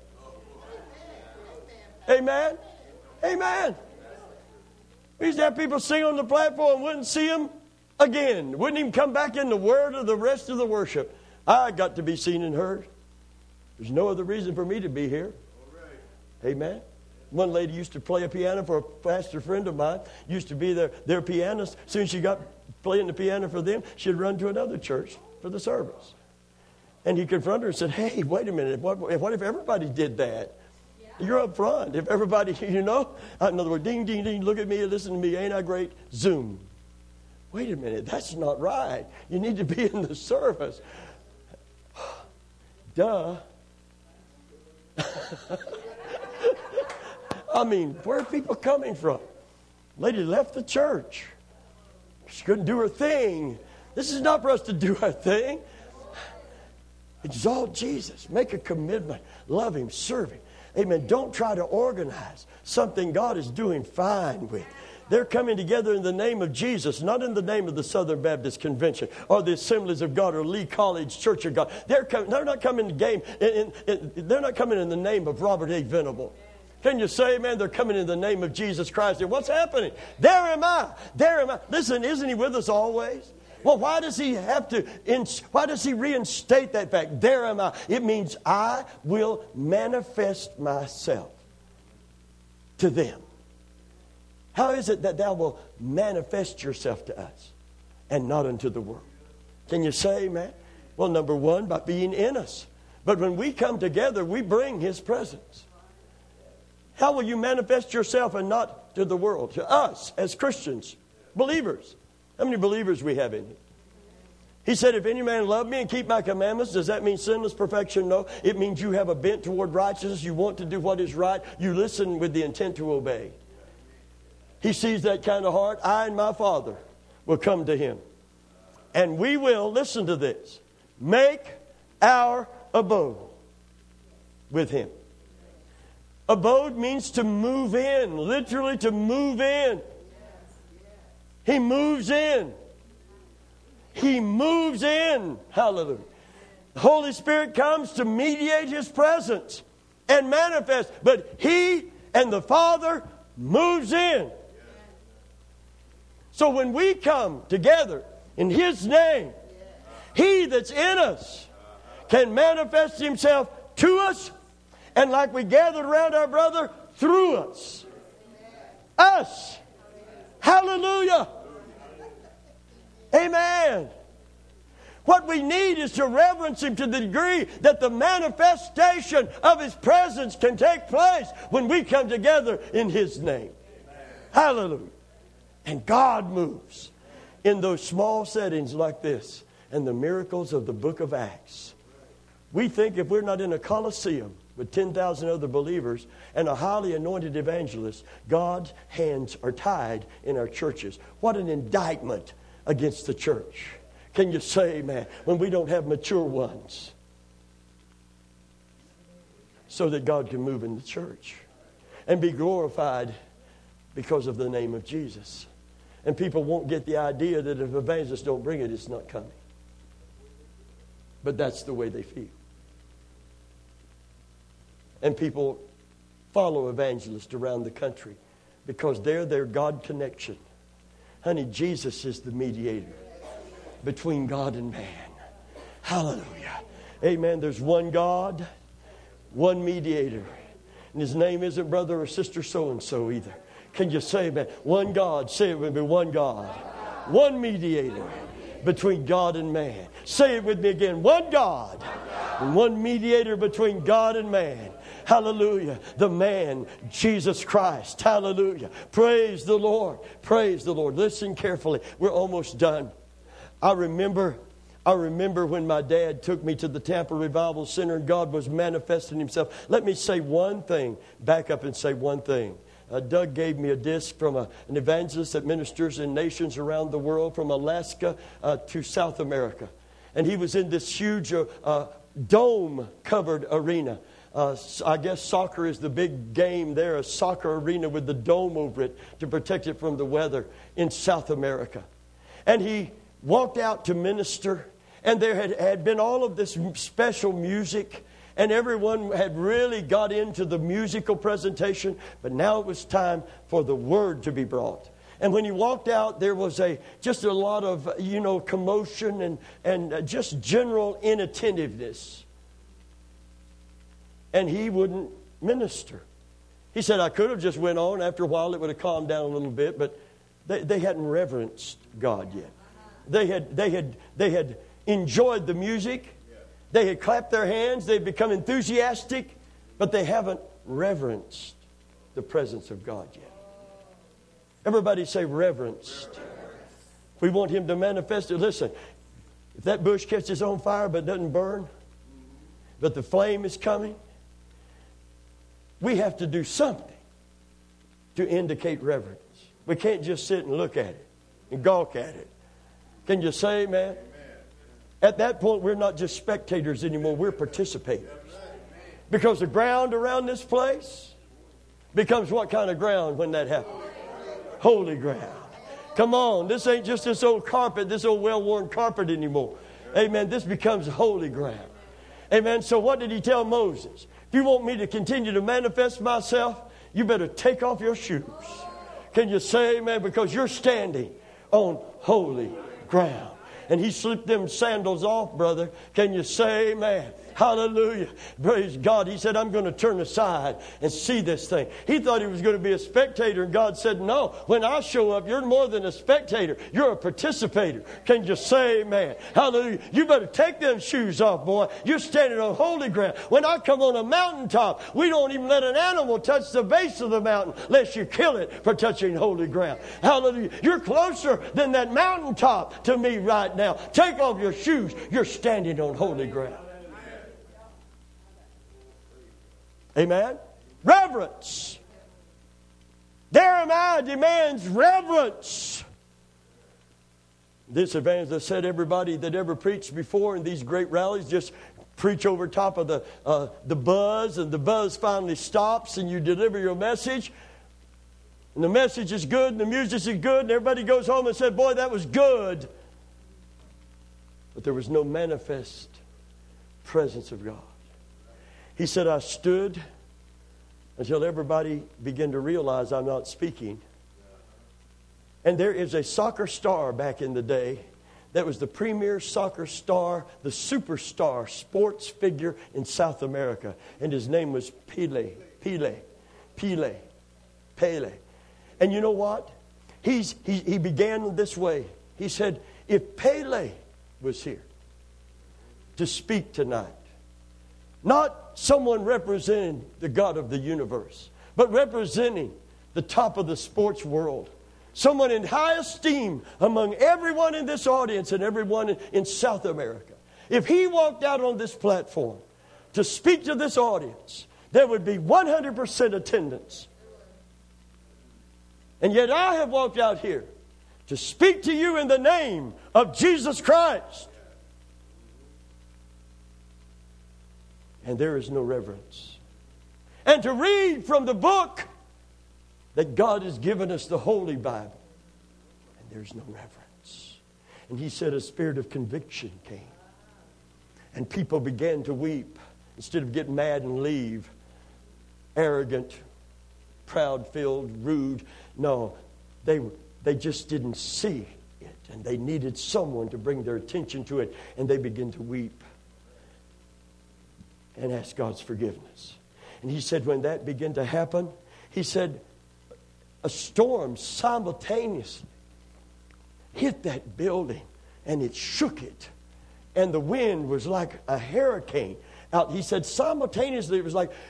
Amen? Amen. We used to have people sing on the platform and wouldn't see them again. Wouldn't even come back in the word or the rest of the worship. I got to be seen and heard. There's no other reason for me to be here. Amen. One lady used to play a piano for a pastor friend of mine. Used to be their pianist. As soon as she got playing the piano for them, she'd run to another church for the service. And he confronted her and said, hey, wait a minute. What if everybody did that? You're up front. If everybody, in other words, ding, ding, ding, look at me and listen to me. Ain't I great? Zoom. Wait a minute. That's not right. You need to be in the service. Duh. I mean, where are people coming from? Lady left the church. She couldn't do her thing. This is not for us to do our thing. Exalt Jesus. Make a commitment. Love Him. Serve Him. Amen. Don't try to organize something God is doing fine with. They're coming together in the name of Jesus, not in the name of the Southern Baptist Convention or the Assemblies of God or Lee College Church of God. They're not coming they're not coming in the name of Robert A. Venable. Can you say, man, they're coming in the name of Jesus Christ? And what's happening? There am I. There am I. Listen, isn't He with us always? Well, why does He reinstate that fact? There am I. It means I will manifest myself to them. How is it that thou will manifest yourself to us and not unto the world? Can you say amen? Well, number one, by being in us. But when we come together, we bring His presence. How will you manifest yourself and not to the world? To us as Christians, believers. How many believers we have in here? He said, if any man love me and keep my commandments, does that mean sinless perfection? No. It means you have a bent toward righteousness. You want to do what is right. You listen with the intent to obey. He sees that kind of heart. I and my Father will come to Him. And we will, listen to this, make our abode with Him. Abode means to move in, literally to move in. He moves in. He moves in. Hallelujah. The Holy Spirit comes to mediate His presence and manifest. But He and the Father moves in. So when we come together in His name, He that's in us can manifest Himself to us, and like we gathered around our brother, through us. Us. Hallelujah. Amen. What we need is to reverence Him to the degree that the manifestation of His presence can take place when we come together in His name. Hallelujah. And God moves in those small settings like this and the miracles of the book of Acts. We think if we're not in a Colosseum with 10,000 other believers and a highly anointed evangelist, God's hands are tied in our churches. What an indictment against the church. Can you say amen? When we don't have mature ones. So that God can move in the church and be glorified because of the name of Jesus. And people won't get the idea that if evangelists don't bring it, it's not coming. But that's the way they feel. And people follow evangelists around the country because they're their God connection. Honey, Jesus is the mediator between God and man. Hallelujah. Amen. There's one God, one mediator. And His name isn't brother or sister so-and-so either. Can you say amen? One God. Say it with me. One God. One mediator between God and man. Say it with me again. One God. And one mediator between God and man. Hallelujah. The man, Jesus Christ. Hallelujah. Praise the Lord. Praise the Lord. Listen carefully. We're almost done. I remember when my dad took me to the Tampa Revival Center and God was manifesting Himself. Let me say one thing. Back up and say one thing. Doug gave me a disc from an evangelist that ministers in nations around the world, from Alaska to South America. And he was in this huge dome-covered arena. I guess soccer is the big game there, a soccer arena with the dome over it to protect it from the weather in South America. And he walked out to minister, and there had been all of this special music, and everyone had really got into the musical presentation, but now it was time for the word to be brought. And when he walked out, there was just a lot of, commotion and just general inattentiveness. And he wouldn't minister. He said, I could have just went on. After a while, it would have calmed down a little bit, but they hadn't reverenced God yet. They had enjoyed the music. They had clapped their hands. They'd become enthusiastic, but they haven't reverenced the presence of God yet. Everybody say reverenced. We want Him to manifest it. Listen, if that bush catches on fire but doesn't burn, but the flame is coming, we have to do something to indicate reverence. We can't just sit and look at it and gawk at it. Can you say amen? At that point, we're not just spectators anymore. We're participators. Because the ground around this place becomes what kind of ground when that happens? Holy ground. Come on. This ain't just this old carpet, this old well-worn carpet anymore. Amen. This becomes holy ground. Amen. So what did He tell Moses? If you want me to continue to manifest myself, you better take off your shoes. Can you say amen? Because you're standing on holy ground. And He slipped them sandals off, brother. Can you say amen? Hallelujah. Praise God. He said, I'm going to turn aside and see this thing. He thought he was going to be a spectator, and God said, no. When I show up, you're more than a spectator. You're a participator. Can you say amen? Hallelujah. You better take them shoes off, boy. You're standing on holy ground. When I come on a mountaintop, we don't even let an animal touch the base of the mountain lest you kill it for touching holy ground. Hallelujah. You're closer than that mountaintop to me right now. Take off your shoes. You're standing on holy ground. Amen? Reverence. Jeremiah demands reverence. This evangelist said everybody that ever preached before in these great rallies just preach over top of the buzz, and the buzz finally stops, and you deliver your message. And the message is good, and the music is good, and everybody goes home and said, boy, that was good. But there was no manifest presence of God. He said, I stood until everybody began to realize I'm not speaking. And there is a soccer star back in the day that was the premier soccer star, the superstar sports figure in South America. And his name was Pele. And you know what? He began this way. He said, if Pele was here to speak tonight, not someone representing the God of the universe, but representing the top of the sports world. Someone in high esteem among everyone in this audience and everyone in South America. If he walked out on this platform to speak to this audience, there would be 100% attendance. And yet I have walked out here to speak to you in the name of Jesus Christ. And there is no reverence. And to read from the book that God has given us, the Holy Bible, and there's no reverence. And he said a spirit of conviction came. And people began to weep instead of getting mad and leave. Arrogant, proud-filled, rude. No, they just didn't see it. And they needed someone to bring their attention to it. And they began to weep and ask God's forgiveness. And he said when that began to happen, he said a storm simultaneously hit that building and it shook it. And the wind was like a hurricane out. He said simultaneously it was like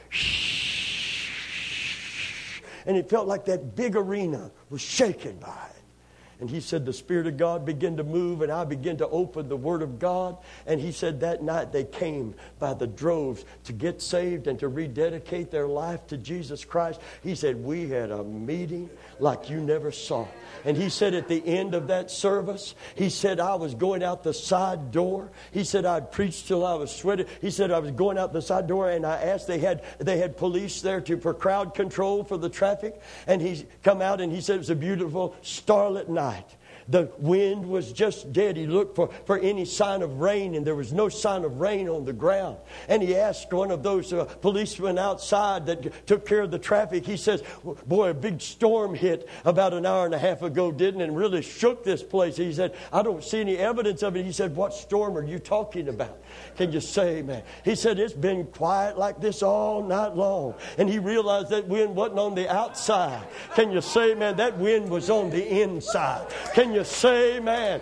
shh, and it felt like that big arena was shaken by it. And he said the Spirit of God began to move, and I began to open the Word of God. And he said that night they came by the droves to get saved and to rededicate their life to Jesus Christ. He said, we had a meeting like you never saw. And he said at the end of that service, he said, I was going out the side door. He said, I'd preached till I was sweating. He said, I was going out the side door, and I asked, they had police there for crowd control for the traffic. And he come out, and he said, it was a beautiful starlit night. The wind was just dead. He looked for any sign of rain, and there was no sign of rain on the ground. And he asked one of those policemen outside that took care of the traffic. He says, boy, a big storm hit about an hour and a half ago, didn't it? And really shook this place. He said, I don't see any evidence of it. He said, what storm are you talking about? Can you say, man? He said, it's been quiet like this all night long. And he realized that wind wasn't on the outside. Can you say, man, that wind was on the inside? Can you say, man?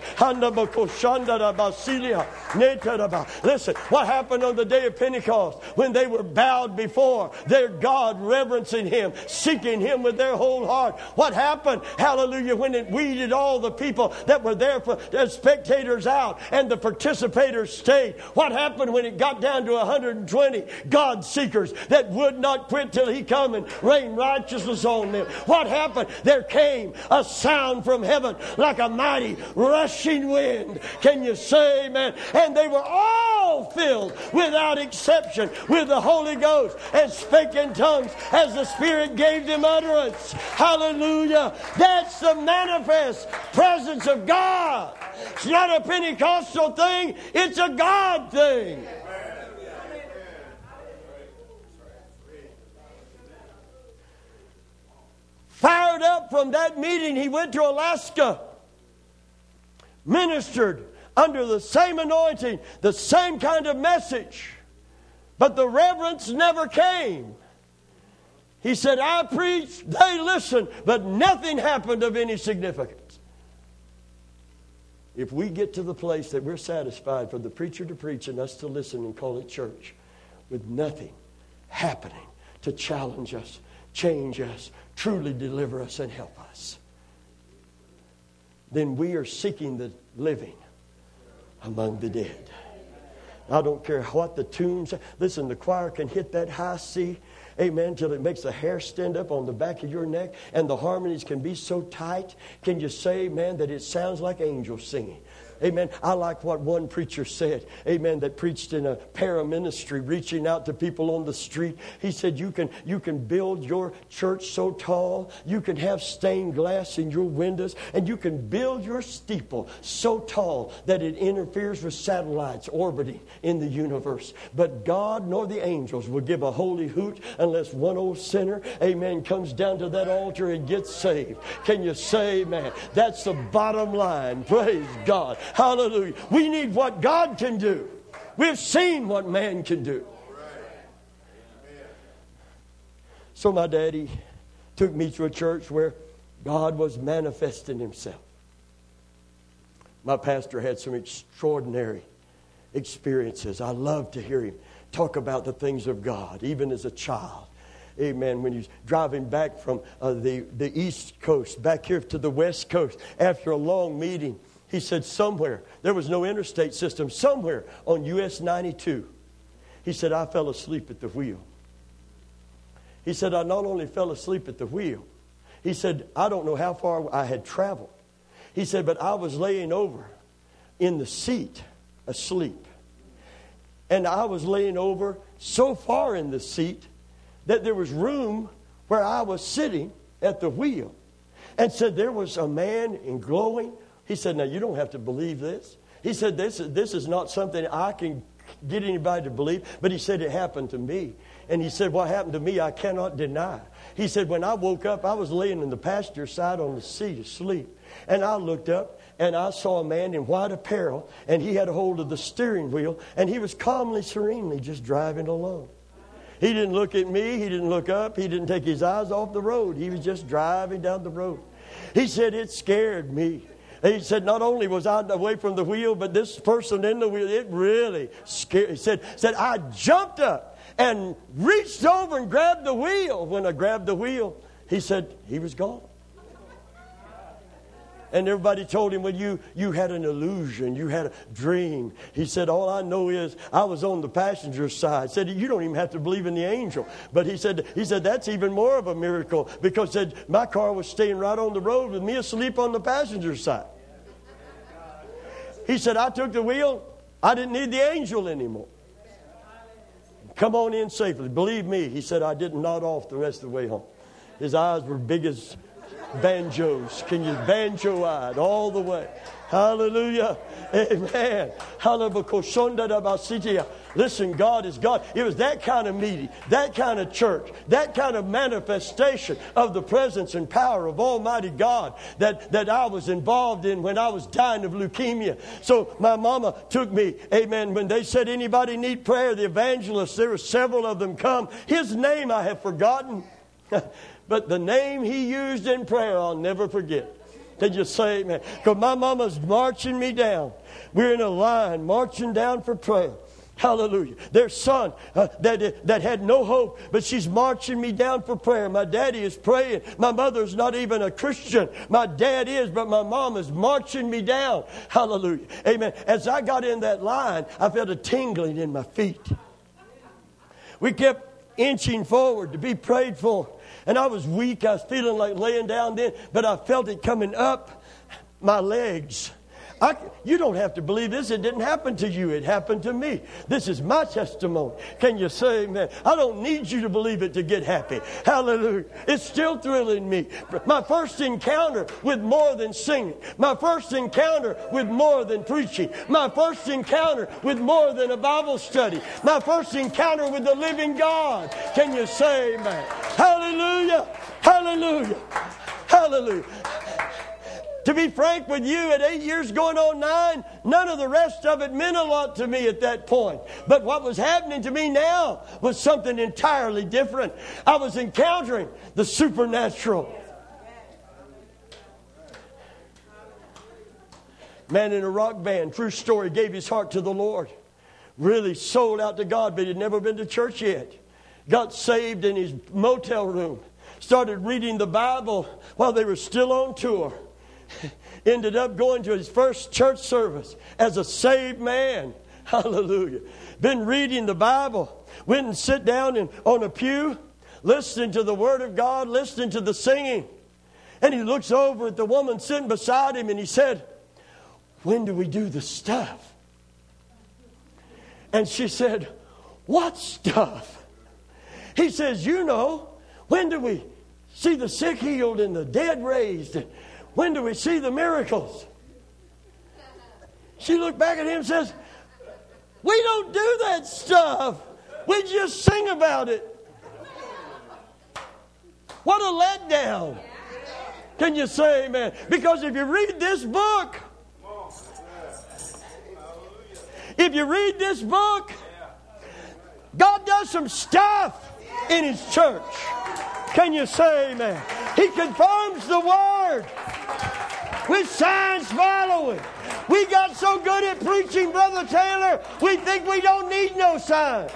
Listen, what happened on the day of Pentecost when they were bowed before their God, reverencing Him, seeking Him with their whole heart? What happened, hallelujah, when it weeded all the people that were there as spectators out and the participators stayed? What happened when it got down to 120 God seekers that would not quit till He come and rain righteousness on them? What happened? There came a sound from heaven like a mighty rushing wind. Can you say, man? And they were all filled without exception with the Holy Ghost and spake in tongues as the Spirit gave them utterance. Hallelujah. That's the manifest presence of God. It's not a Pentecostal thing. It's a God thing. Fired up from that meeting, he went to Alaska. Ministered under the same anointing, the same kind of message. But the reverence never came. He said, I preached, they listened, but nothing happened of any significance. If we get to the place that we're satisfied for the preacher to preach and us to listen and call it church, with nothing happening to challenge us, change us, truly deliver us and help us, then we are seeking the living among the dead. I don't care what the tunes. Listen, the choir can hit that high C, amen, till it makes the hair stand up on the back of your neck, and the harmonies can be so tight. Can you say, man, that it sounds like angels singing? Amen. I like what one preacher said, amen, that preached in a para-ministry, reaching out to people on the street. He said, you can build your church so tall, you can have stained glass in your windows, and you can build your steeple so tall that it interferes with satellites orbiting in the universe. But God nor the angels will give a holy hoot unless one old sinner, amen, comes down to that altar and gets saved. Can you say, man? That's the bottom line. Praise God. Hallelujah. We need what God can do. We've seen what man can do. So my daddy took me to a church where God was manifesting Himself. My pastor had some extraordinary experiences. I love to hear him talk about the things of God, even as a child. Amen. When he's driving back from the East Coast, back here to the West Coast, after a long meeting, he said somewhere, there was no interstate system, somewhere on US 92, he said, I fell asleep at the wheel. He said, I not only fell asleep at the wheel, he said, I don't know how far I had traveled. He said, but I was laying over in the seat asleep. And I was laying over so far in the seat that there was room where I was sitting at the wheel. And said, there was a man in glowing. He said, now you don't have to believe this. He said, this is not something I can get anybody to believe. But he said, it happened to me. And he said, what happened to me, I cannot deny. He said, when I woke up, I was laying in the passenger side on the seat asleep. And I looked up and I saw a man in white apparel. And he had a hold of the steering wheel. And he was calmly, serenely just driving along. He didn't look at me. He didn't look up. He didn't take his eyes off the road. He was just driving down the road. He said, it scared me. He said, not only was I away from the wheel, but this person in the wheel, it really scared. He said, I jumped up and reached over and grabbed the wheel. When I grabbed the wheel, he said, he was gone. And everybody told him, well, you had an illusion. You had a dream. He said, all I know is I was on the passenger side. Said, you don't even have to believe in the angel. But he said that's even more of a miracle, because said my car was staying right on the road with me asleep on the passenger side. He said, I took the wheel. I didn't need the angel anymore. Come on in safely. Believe me, he said, I didn't nod off the rest of the way home. His eyes were big as banjos. Can you banjo-eyed all the way? Hallelujah. Amen. Listen, God is God. It was that kind of meeting, that kind of church, that kind of manifestation of the presence and power of Almighty God that I was involved in when I was dying of leukemia. So my mama took me, amen, when they said anybody need prayer, the evangelists, there were several of them come. His name I have forgotten. But the name he used in prayer, I'll never forget. Did you say amen? Because my mama's marching me down. We're in a line marching down for prayer. Hallelujah. Their son that had no hope, but she's marching me down for prayer. My daddy is praying. My mother's not even a Christian. My dad is, but my mom is marching me down. Hallelujah. Amen. As I got in that line, I felt a tingling in my feet. We kept inching forward to be prayed for. And I was weak. I was feeling like laying down then. But I felt it coming up my legs. You don't have to believe this. It didn't happen to you. It happened to me. This is my testimony. Can you say amen? I don't need you to believe it to get happy. Hallelujah. It's still thrilling me. My first encounter with more than singing. My first encounter with more than preaching. My first encounter with more than a Bible study. My first encounter with the living God. Can you say amen? Hallelujah. Hallelujah. Hallelujah. To be frank with you, at 8 years going on 9, none of the rest of it meant a lot to me at that point. But what was happening to me now was something entirely different. I was encountering the supernatural. Man in a rock band, true story, gave his heart to the Lord. Really sold out to God, but he'd never been to church yet. Got saved in his motel room. Started reading the Bible while they were still on tour. Ended up going to his first church service as a saved man. Hallelujah. Been reading the Bible. Went and sit down on a pew, listening to the Word of God, listening to the singing. And he looks over at the woman sitting beside him and he said, when do we do the stuff? And she said, what stuff? He says, when do we see the sick healed and the dead raised? When do we see the miracles? She looked back at him and says, we don't do that stuff. We just sing about it. What a letdown. Can you say amen? Because if you read this book, God does some stuff in His church. Can you say amen? He confirms the Word with signs following. We got so good at preaching, Brother Taylor, we think we don't need no signs.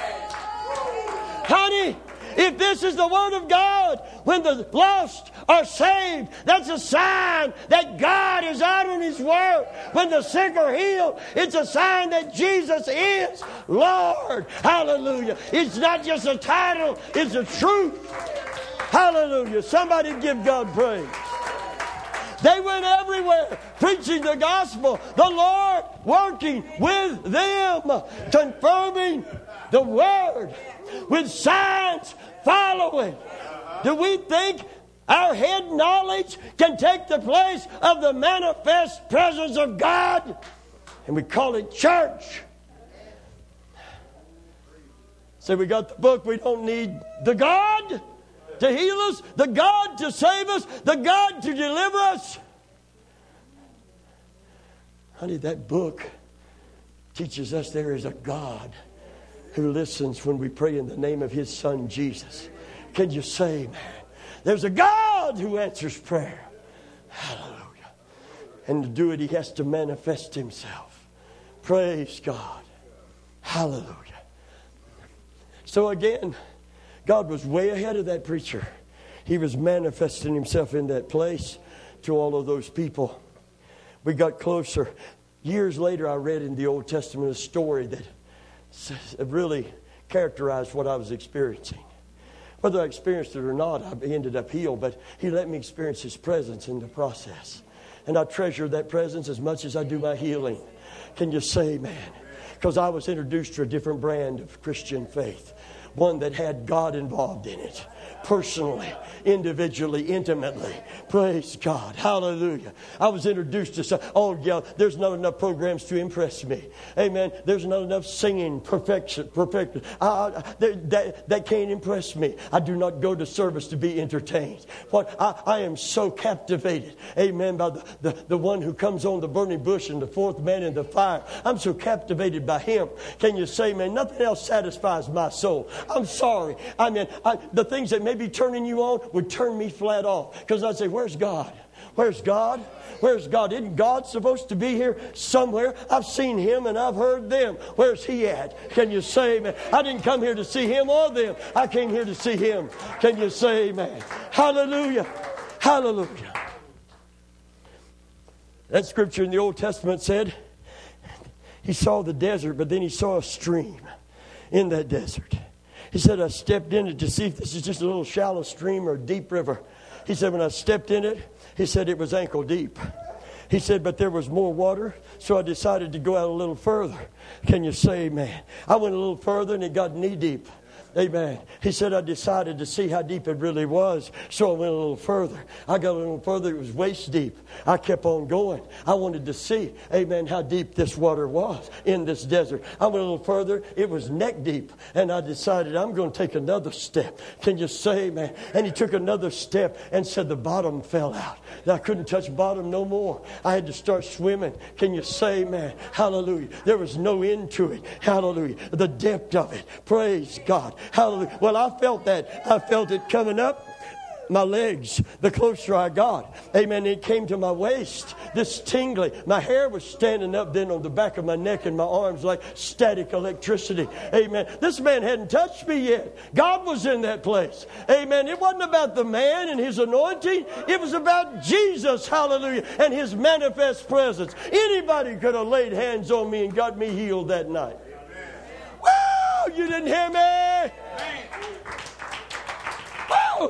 Honey, if this is the Word of God, when the lost are saved, that's a sign that God is honoring His Word. When the sick are healed, it's a sign that Jesus is Lord. Hallelujah. It's not just a title, it's a truth. Hallelujah. Somebody give God praise. They went everywhere preaching the gospel. The Lord working with them, confirming the Word with signs following. Do we think our head knowledge can take the place of the manifest presence of God? And we call it church. So we got the book. We don't need the God to heal us, the God to save us, the God to deliver us. Honey, that book teaches us there is a God who listens when we pray in the name of His Son, Jesus. Can you say, man, there's a God who answers prayer. Hallelujah. And to do it, He has to manifest Himself. Praise God. Hallelujah. So again, God was way ahead of that preacher. He was manifesting Himself in that place to all of those people. We got closer. Years later, I read in the Old Testament a story that really characterized what I was experiencing. Whether I experienced it or not, I ended up healed, but He let me experience His presence in the process. And I treasure that presence as much as I do my healing. Can you say amen? Because I was introduced to a different brand of Christian faith. One that had God involved in it. Personally, individually, intimately. Praise God. Hallelujah. I was introduced to there's not enough programs to impress me. Amen. There's not enough singing perfection. That can't impress me. I do not go to service to be entertained. I am so captivated. Amen. By the one who comes on the burning bush and the fourth man in the fire. I'm so captivated by Him. Can you say, man, nothing else satisfies my soul. I'm sorry. I mean, the things that may be turning you on would turn me flat off. Because I'd say, where's God? Where's God? Where's God? Isn't God supposed to be here somewhere? I've seen Him and I've heard them. Where's He at? Can you say amen? I didn't come here to see Him or them. I came here to see Him. Can you say amen? Hallelujah. Hallelujah. That scripture in the Old Testament said, He saw the desert, but then He saw a stream in that desert. He said, I stepped in it to see if this is just a little shallow stream or a deep river. He said, when I stepped in it, He said it was ankle deep. He said, but there was more water, so I decided to go out a little further. Can you say amen? I went a little further and it got knee deep. Amen. He said, I decided to see how deep it really was, so I went a little further. I got a little further. It was waist deep. I kept on going. I wanted to see, amen, how deep this water was in this desert. I went a little further. It was neck deep. And I decided I'm going to take another step. Can you say amen? And he took another step and said the bottom fell out. I couldn't touch bottom no more. I had to start swimming. Can you say amen? Hallelujah. There was no end to it. Hallelujah. The depth of it. Praise God. Hallelujah. Well, I felt that. I felt it coming up my legs the closer I got. Amen. It came to my waist. This tingling. My hair was standing up then on the back of my neck and my arms like static electricity. Amen. This man hadn't touched me yet. God was in that place. Amen. It wasn't about the man and his anointing. It was about Jesus. Hallelujah. And His manifest presence. Anybody could have laid hands on me and got me healed that night. Woo! You didn't hear me? Woo!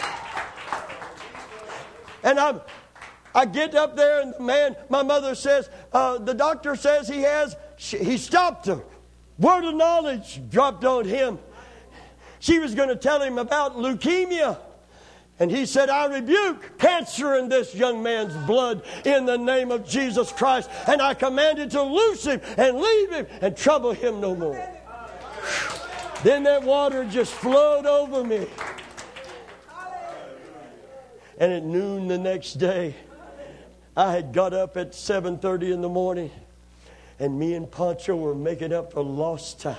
And I get up there and the man, my mother says, the doctor says he stopped her. Word of knowledge dropped on him. She was going to tell him about leukemia. And he said, I rebuke cancer in this young man's blood in the name of Jesus Christ. And I commanded to loose him and leave him and trouble him no more. Then that water just flowed over me. And at noon the next day, I had got up at 7:30 in the morning, and me and Pancho were making up for lost time.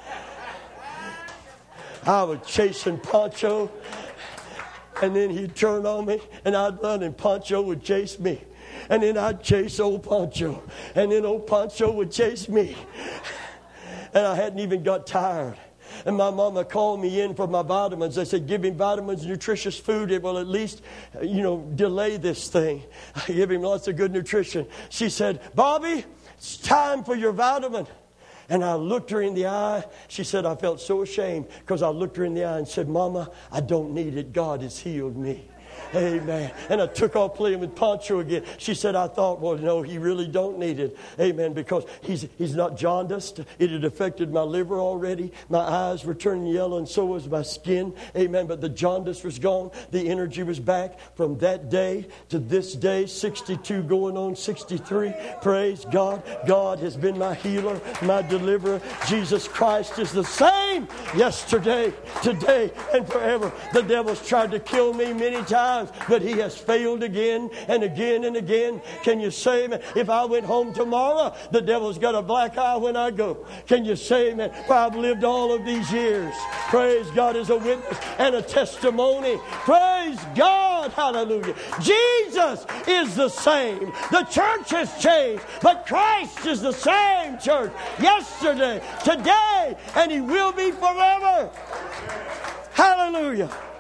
I was chasing Pancho, and then he'd turn on me, and I'd run, and Pancho would chase me. And then I'd chase old Pancho, and then old Pancho would chase me. And I hadn't even got tired. And my mama called me in for my vitamins. They said, give him vitamins, nutritious food. It will at least, delay this thing. I give him lots of good nutrition. She said, Bobby, it's time for your vitamin. And I looked her in the eye. She said, I felt so ashamed because I looked her in the eye and said, Mama, I don't need it. God has healed me. Amen. And I took off playing with Pancho again. She said, I thought, well, no, he really don't need it. Amen. Because he's not jaundiced. It had affected my liver already. My eyes were turning yellow and so was my skin. Amen. But the jaundice was gone. The energy was back. From that day to this day, 62 going on 63. Praise God. God has been my healer, my deliverer. Jesus Christ is the same yesterday, today, and forever. The devil's tried to kill me many times, but he has failed again and again and again. Can you say amen? If I went home tomorrow, the devil's got a black eye when I go. Can you say amen? For I've lived all of these years. Praise God, as a witness and a testimony. Praise God. Hallelujah. Jesus is the same. The church has changed, but Christ is the same church yesterday, today, and He will be forever. Hallelujah.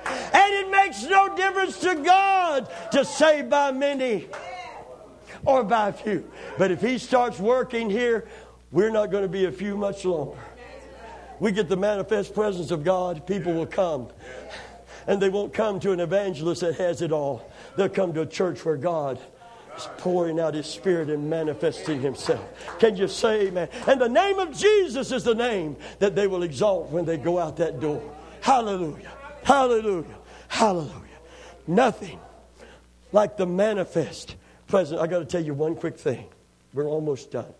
And it makes no difference to God to save by many or by few. But if He starts working here, we're not going to be a few much longer. We get the manifest presence of God, people will come. And they won't come to an evangelist that has it all. They'll come to a church where God is pouring out His Spirit and manifesting Himself. Can you say amen? And the name of Jesus is the name that they will exalt when they go out that door. Hallelujah. Hallelujah. Hallelujah. Nothing like the manifest presence. I got to tell you one quick thing. We're almost done.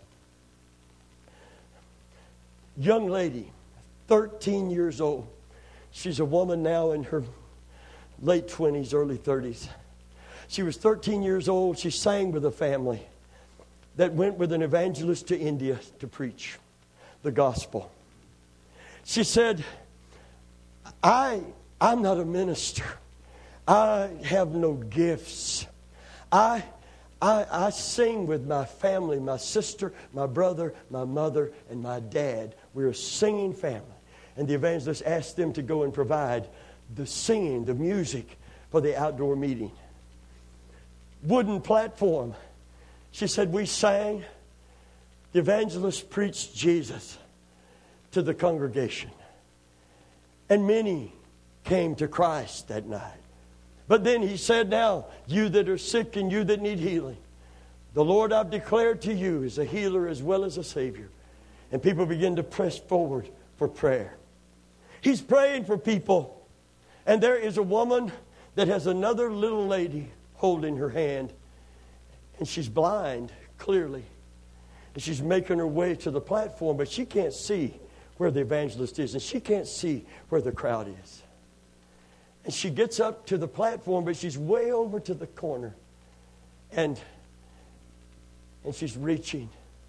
Young lady, 13 years old. She's a woman now in her late 20s, early 30s. She was 13 years old. She sang with a family that went with an evangelist to India to preach the gospel. She said, I'm not a minister. I have no gifts. I sing with my family, my sister, my brother, my mother, and my dad. We're a singing family. And the evangelist asked them to go and provide the singing, the music for the outdoor meeting. Wooden platform. She said, we sang. The evangelist preached Jesus to the congregation. And many came to Christ that night. But then he said, now, you that are sick and you that need healing, the Lord I've declared to you is a healer as well as a Savior. And people begin to press forward for prayer. He's praying for people. And there is a woman that has another little lady holding her hand. And she's blind, clearly. And she's making her way to the platform, but she can't see where the evangelist is. And she can't see where the crowd is. And she gets up to the platform, but she's way over to the corner. And she's reaching.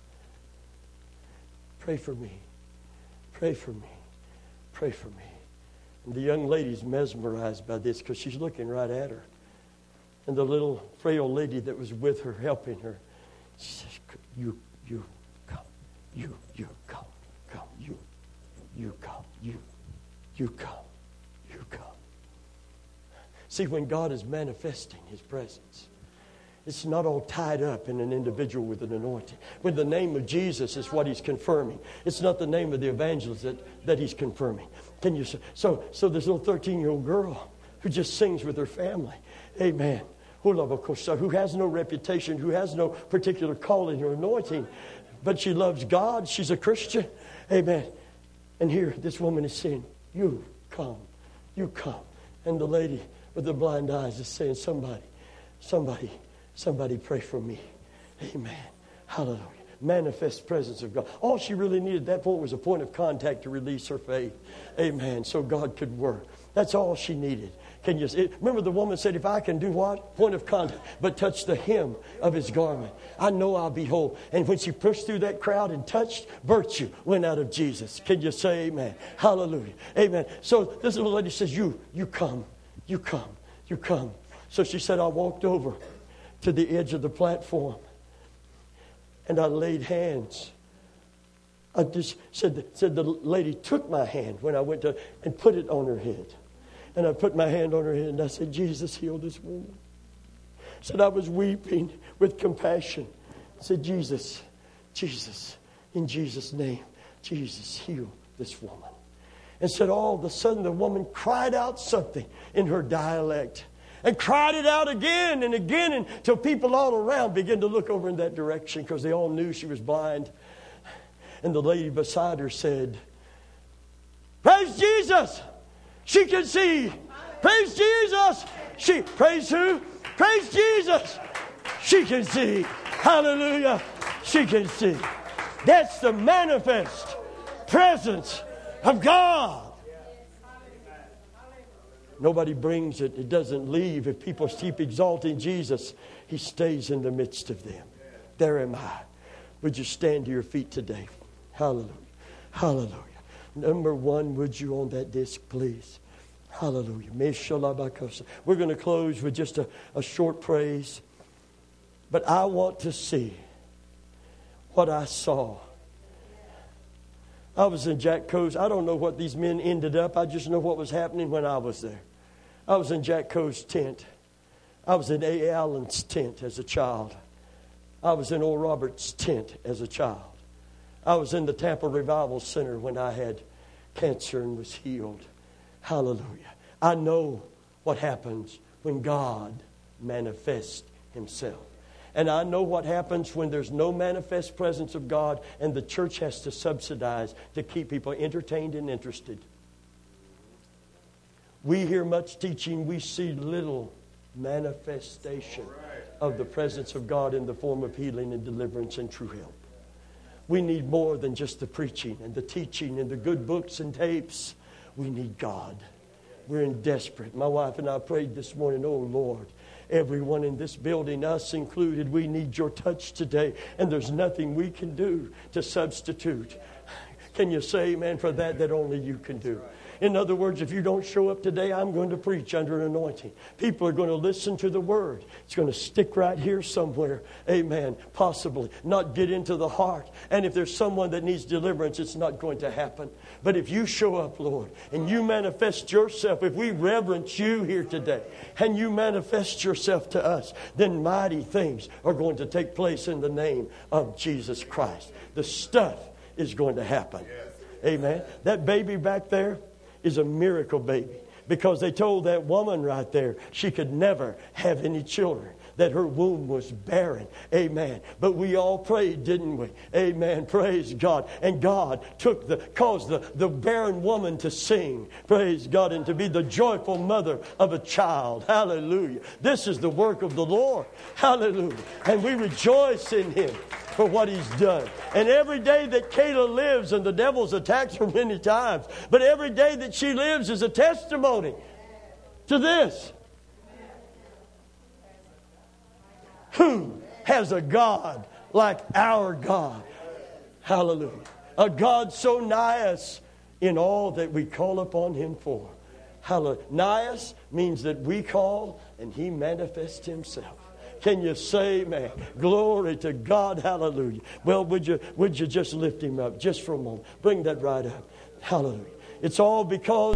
Pray for me. Pray for me. Pray for me. And the young lady's mesmerized by this because she's looking right at her. And the little frail lady that was with her, helping her, she says, you come. You come. Come. You come. You come. You come. See, when God is manifesting His presence, it's not all tied up in an individual with an anointing. When the name of Jesus is what He's confirming, it's not the name of the evangelist that He's confirming. Can you say? So this little 13-year-old girl who just sings with her family, amen, who has no reputation, who has no particular calling or anointing, but she loves God. She's a Christian, amen. And here, this woman is saying, you come. And the lady with the blind eyes is saying, somebody pray for me. Amen. Hallelujah. Manifest presence of God. All she really needed at that point was a point of contact to release her faith. Amen. So God could work. That's all she needed. Remember the woman said, if I can do what? Point of contact. But touch the hem of His garment, I know I'll be whole. And when she pushed through that crowd and touched, virtue went out of Jesus. Can you say amen? Hallelujah. Amen. So this little lady says, you come. You come. You come. So she said, I walked over to the edge of the platform and I laid hands. I just said the lady took my hand when I went to and put it on her head. And I put my hand on her head and I said, Jesus, heal this woman. I said, I was weeping with compassion. I said, Jesus, in Jesus' name, Jesus, heal this woman. And said, all of a sudden the woman cried out something in her dialect. And cried it out again and again until people all around began to look over in that direction because they all knew she was blind. And the lady beside her said, praise Jesus! She can see. Praise Jesus! Praise who? Praise Jesus! She can see. Hallelujah! She can see. That's the manifest presence of God. Nobody brings it. It doesn't leave. If people keep exalting Jesus, He stays in the midst of them. There am I. Would you stand to your feet today? Hallelujah. Hallelujah. Number one, would you on that disc, please? Hallelujah. We're going to close with just a short praise. But I want to see what I saw. I was in Jack Coe's. I don't know what these men ended up. I just know what was happening when I was there. I was in Jack Coe's tent. I was in A. Allen's tent as a child. I was in Oral Roberts' tent as a child. I was in the Tampa Revival Center when I had cancer and was healed. Hallelujah. I know what happens when God manifests Himself. And I know what happens when there's no manifest presence of God and the church has to subsidize to keep people entertained and interested. We hear much teaching. We see little manifestation of the presence of God in the form of healing and deliverance and true help. We need more than just the preaching and the teaching and the good books and tapes. We need God. We're in desperate. My wife and I prayed this morning, oh Lord, everyone in this building, us included, we need your touch today. And there's nothing we can do to substitute. Can you say amen for that only you can do? In other words, if you don't show up today, I'm going to preach under an anointing. People are going to listen to the word. It's going to stick right here somewhere. Amen. Possibly. Not get into the heart. And if there's someone that needs deliverance, it's not going to happen. But if you show up, Lord, and you manifest yourself, if we reverence you here today, and you manifest yourself to us, then mighty things are going to take place in the name of Jesus Christ. The stuff is going to happen. Amen. That baby back there is a miracle baby, because they told that woman right there she could never have any children, that her womb was barren. Amen. But we all prayed, didn't we? Amen. Praise God. And God caused the barren woman to sing. Praise God. And to be the joyful mother of a child. Hallelujah. This is the work of the Lord. Hallelujah. And we rejoice in Him for what He's done. And every day that Kayla lives, and the devil's attacked her many times, but every day that she lives is a testimony to this. Who has a God like our God? Hallelujah. A God so nigh us in all that we call upon Him for. Hallelujah. Nigh us means that we call and He manifests Himself. Can you say amen? Glory to God. Hallelujah. Well, would you just lift Him up just for a moment? Bring that right up. Hallelujah. It's all because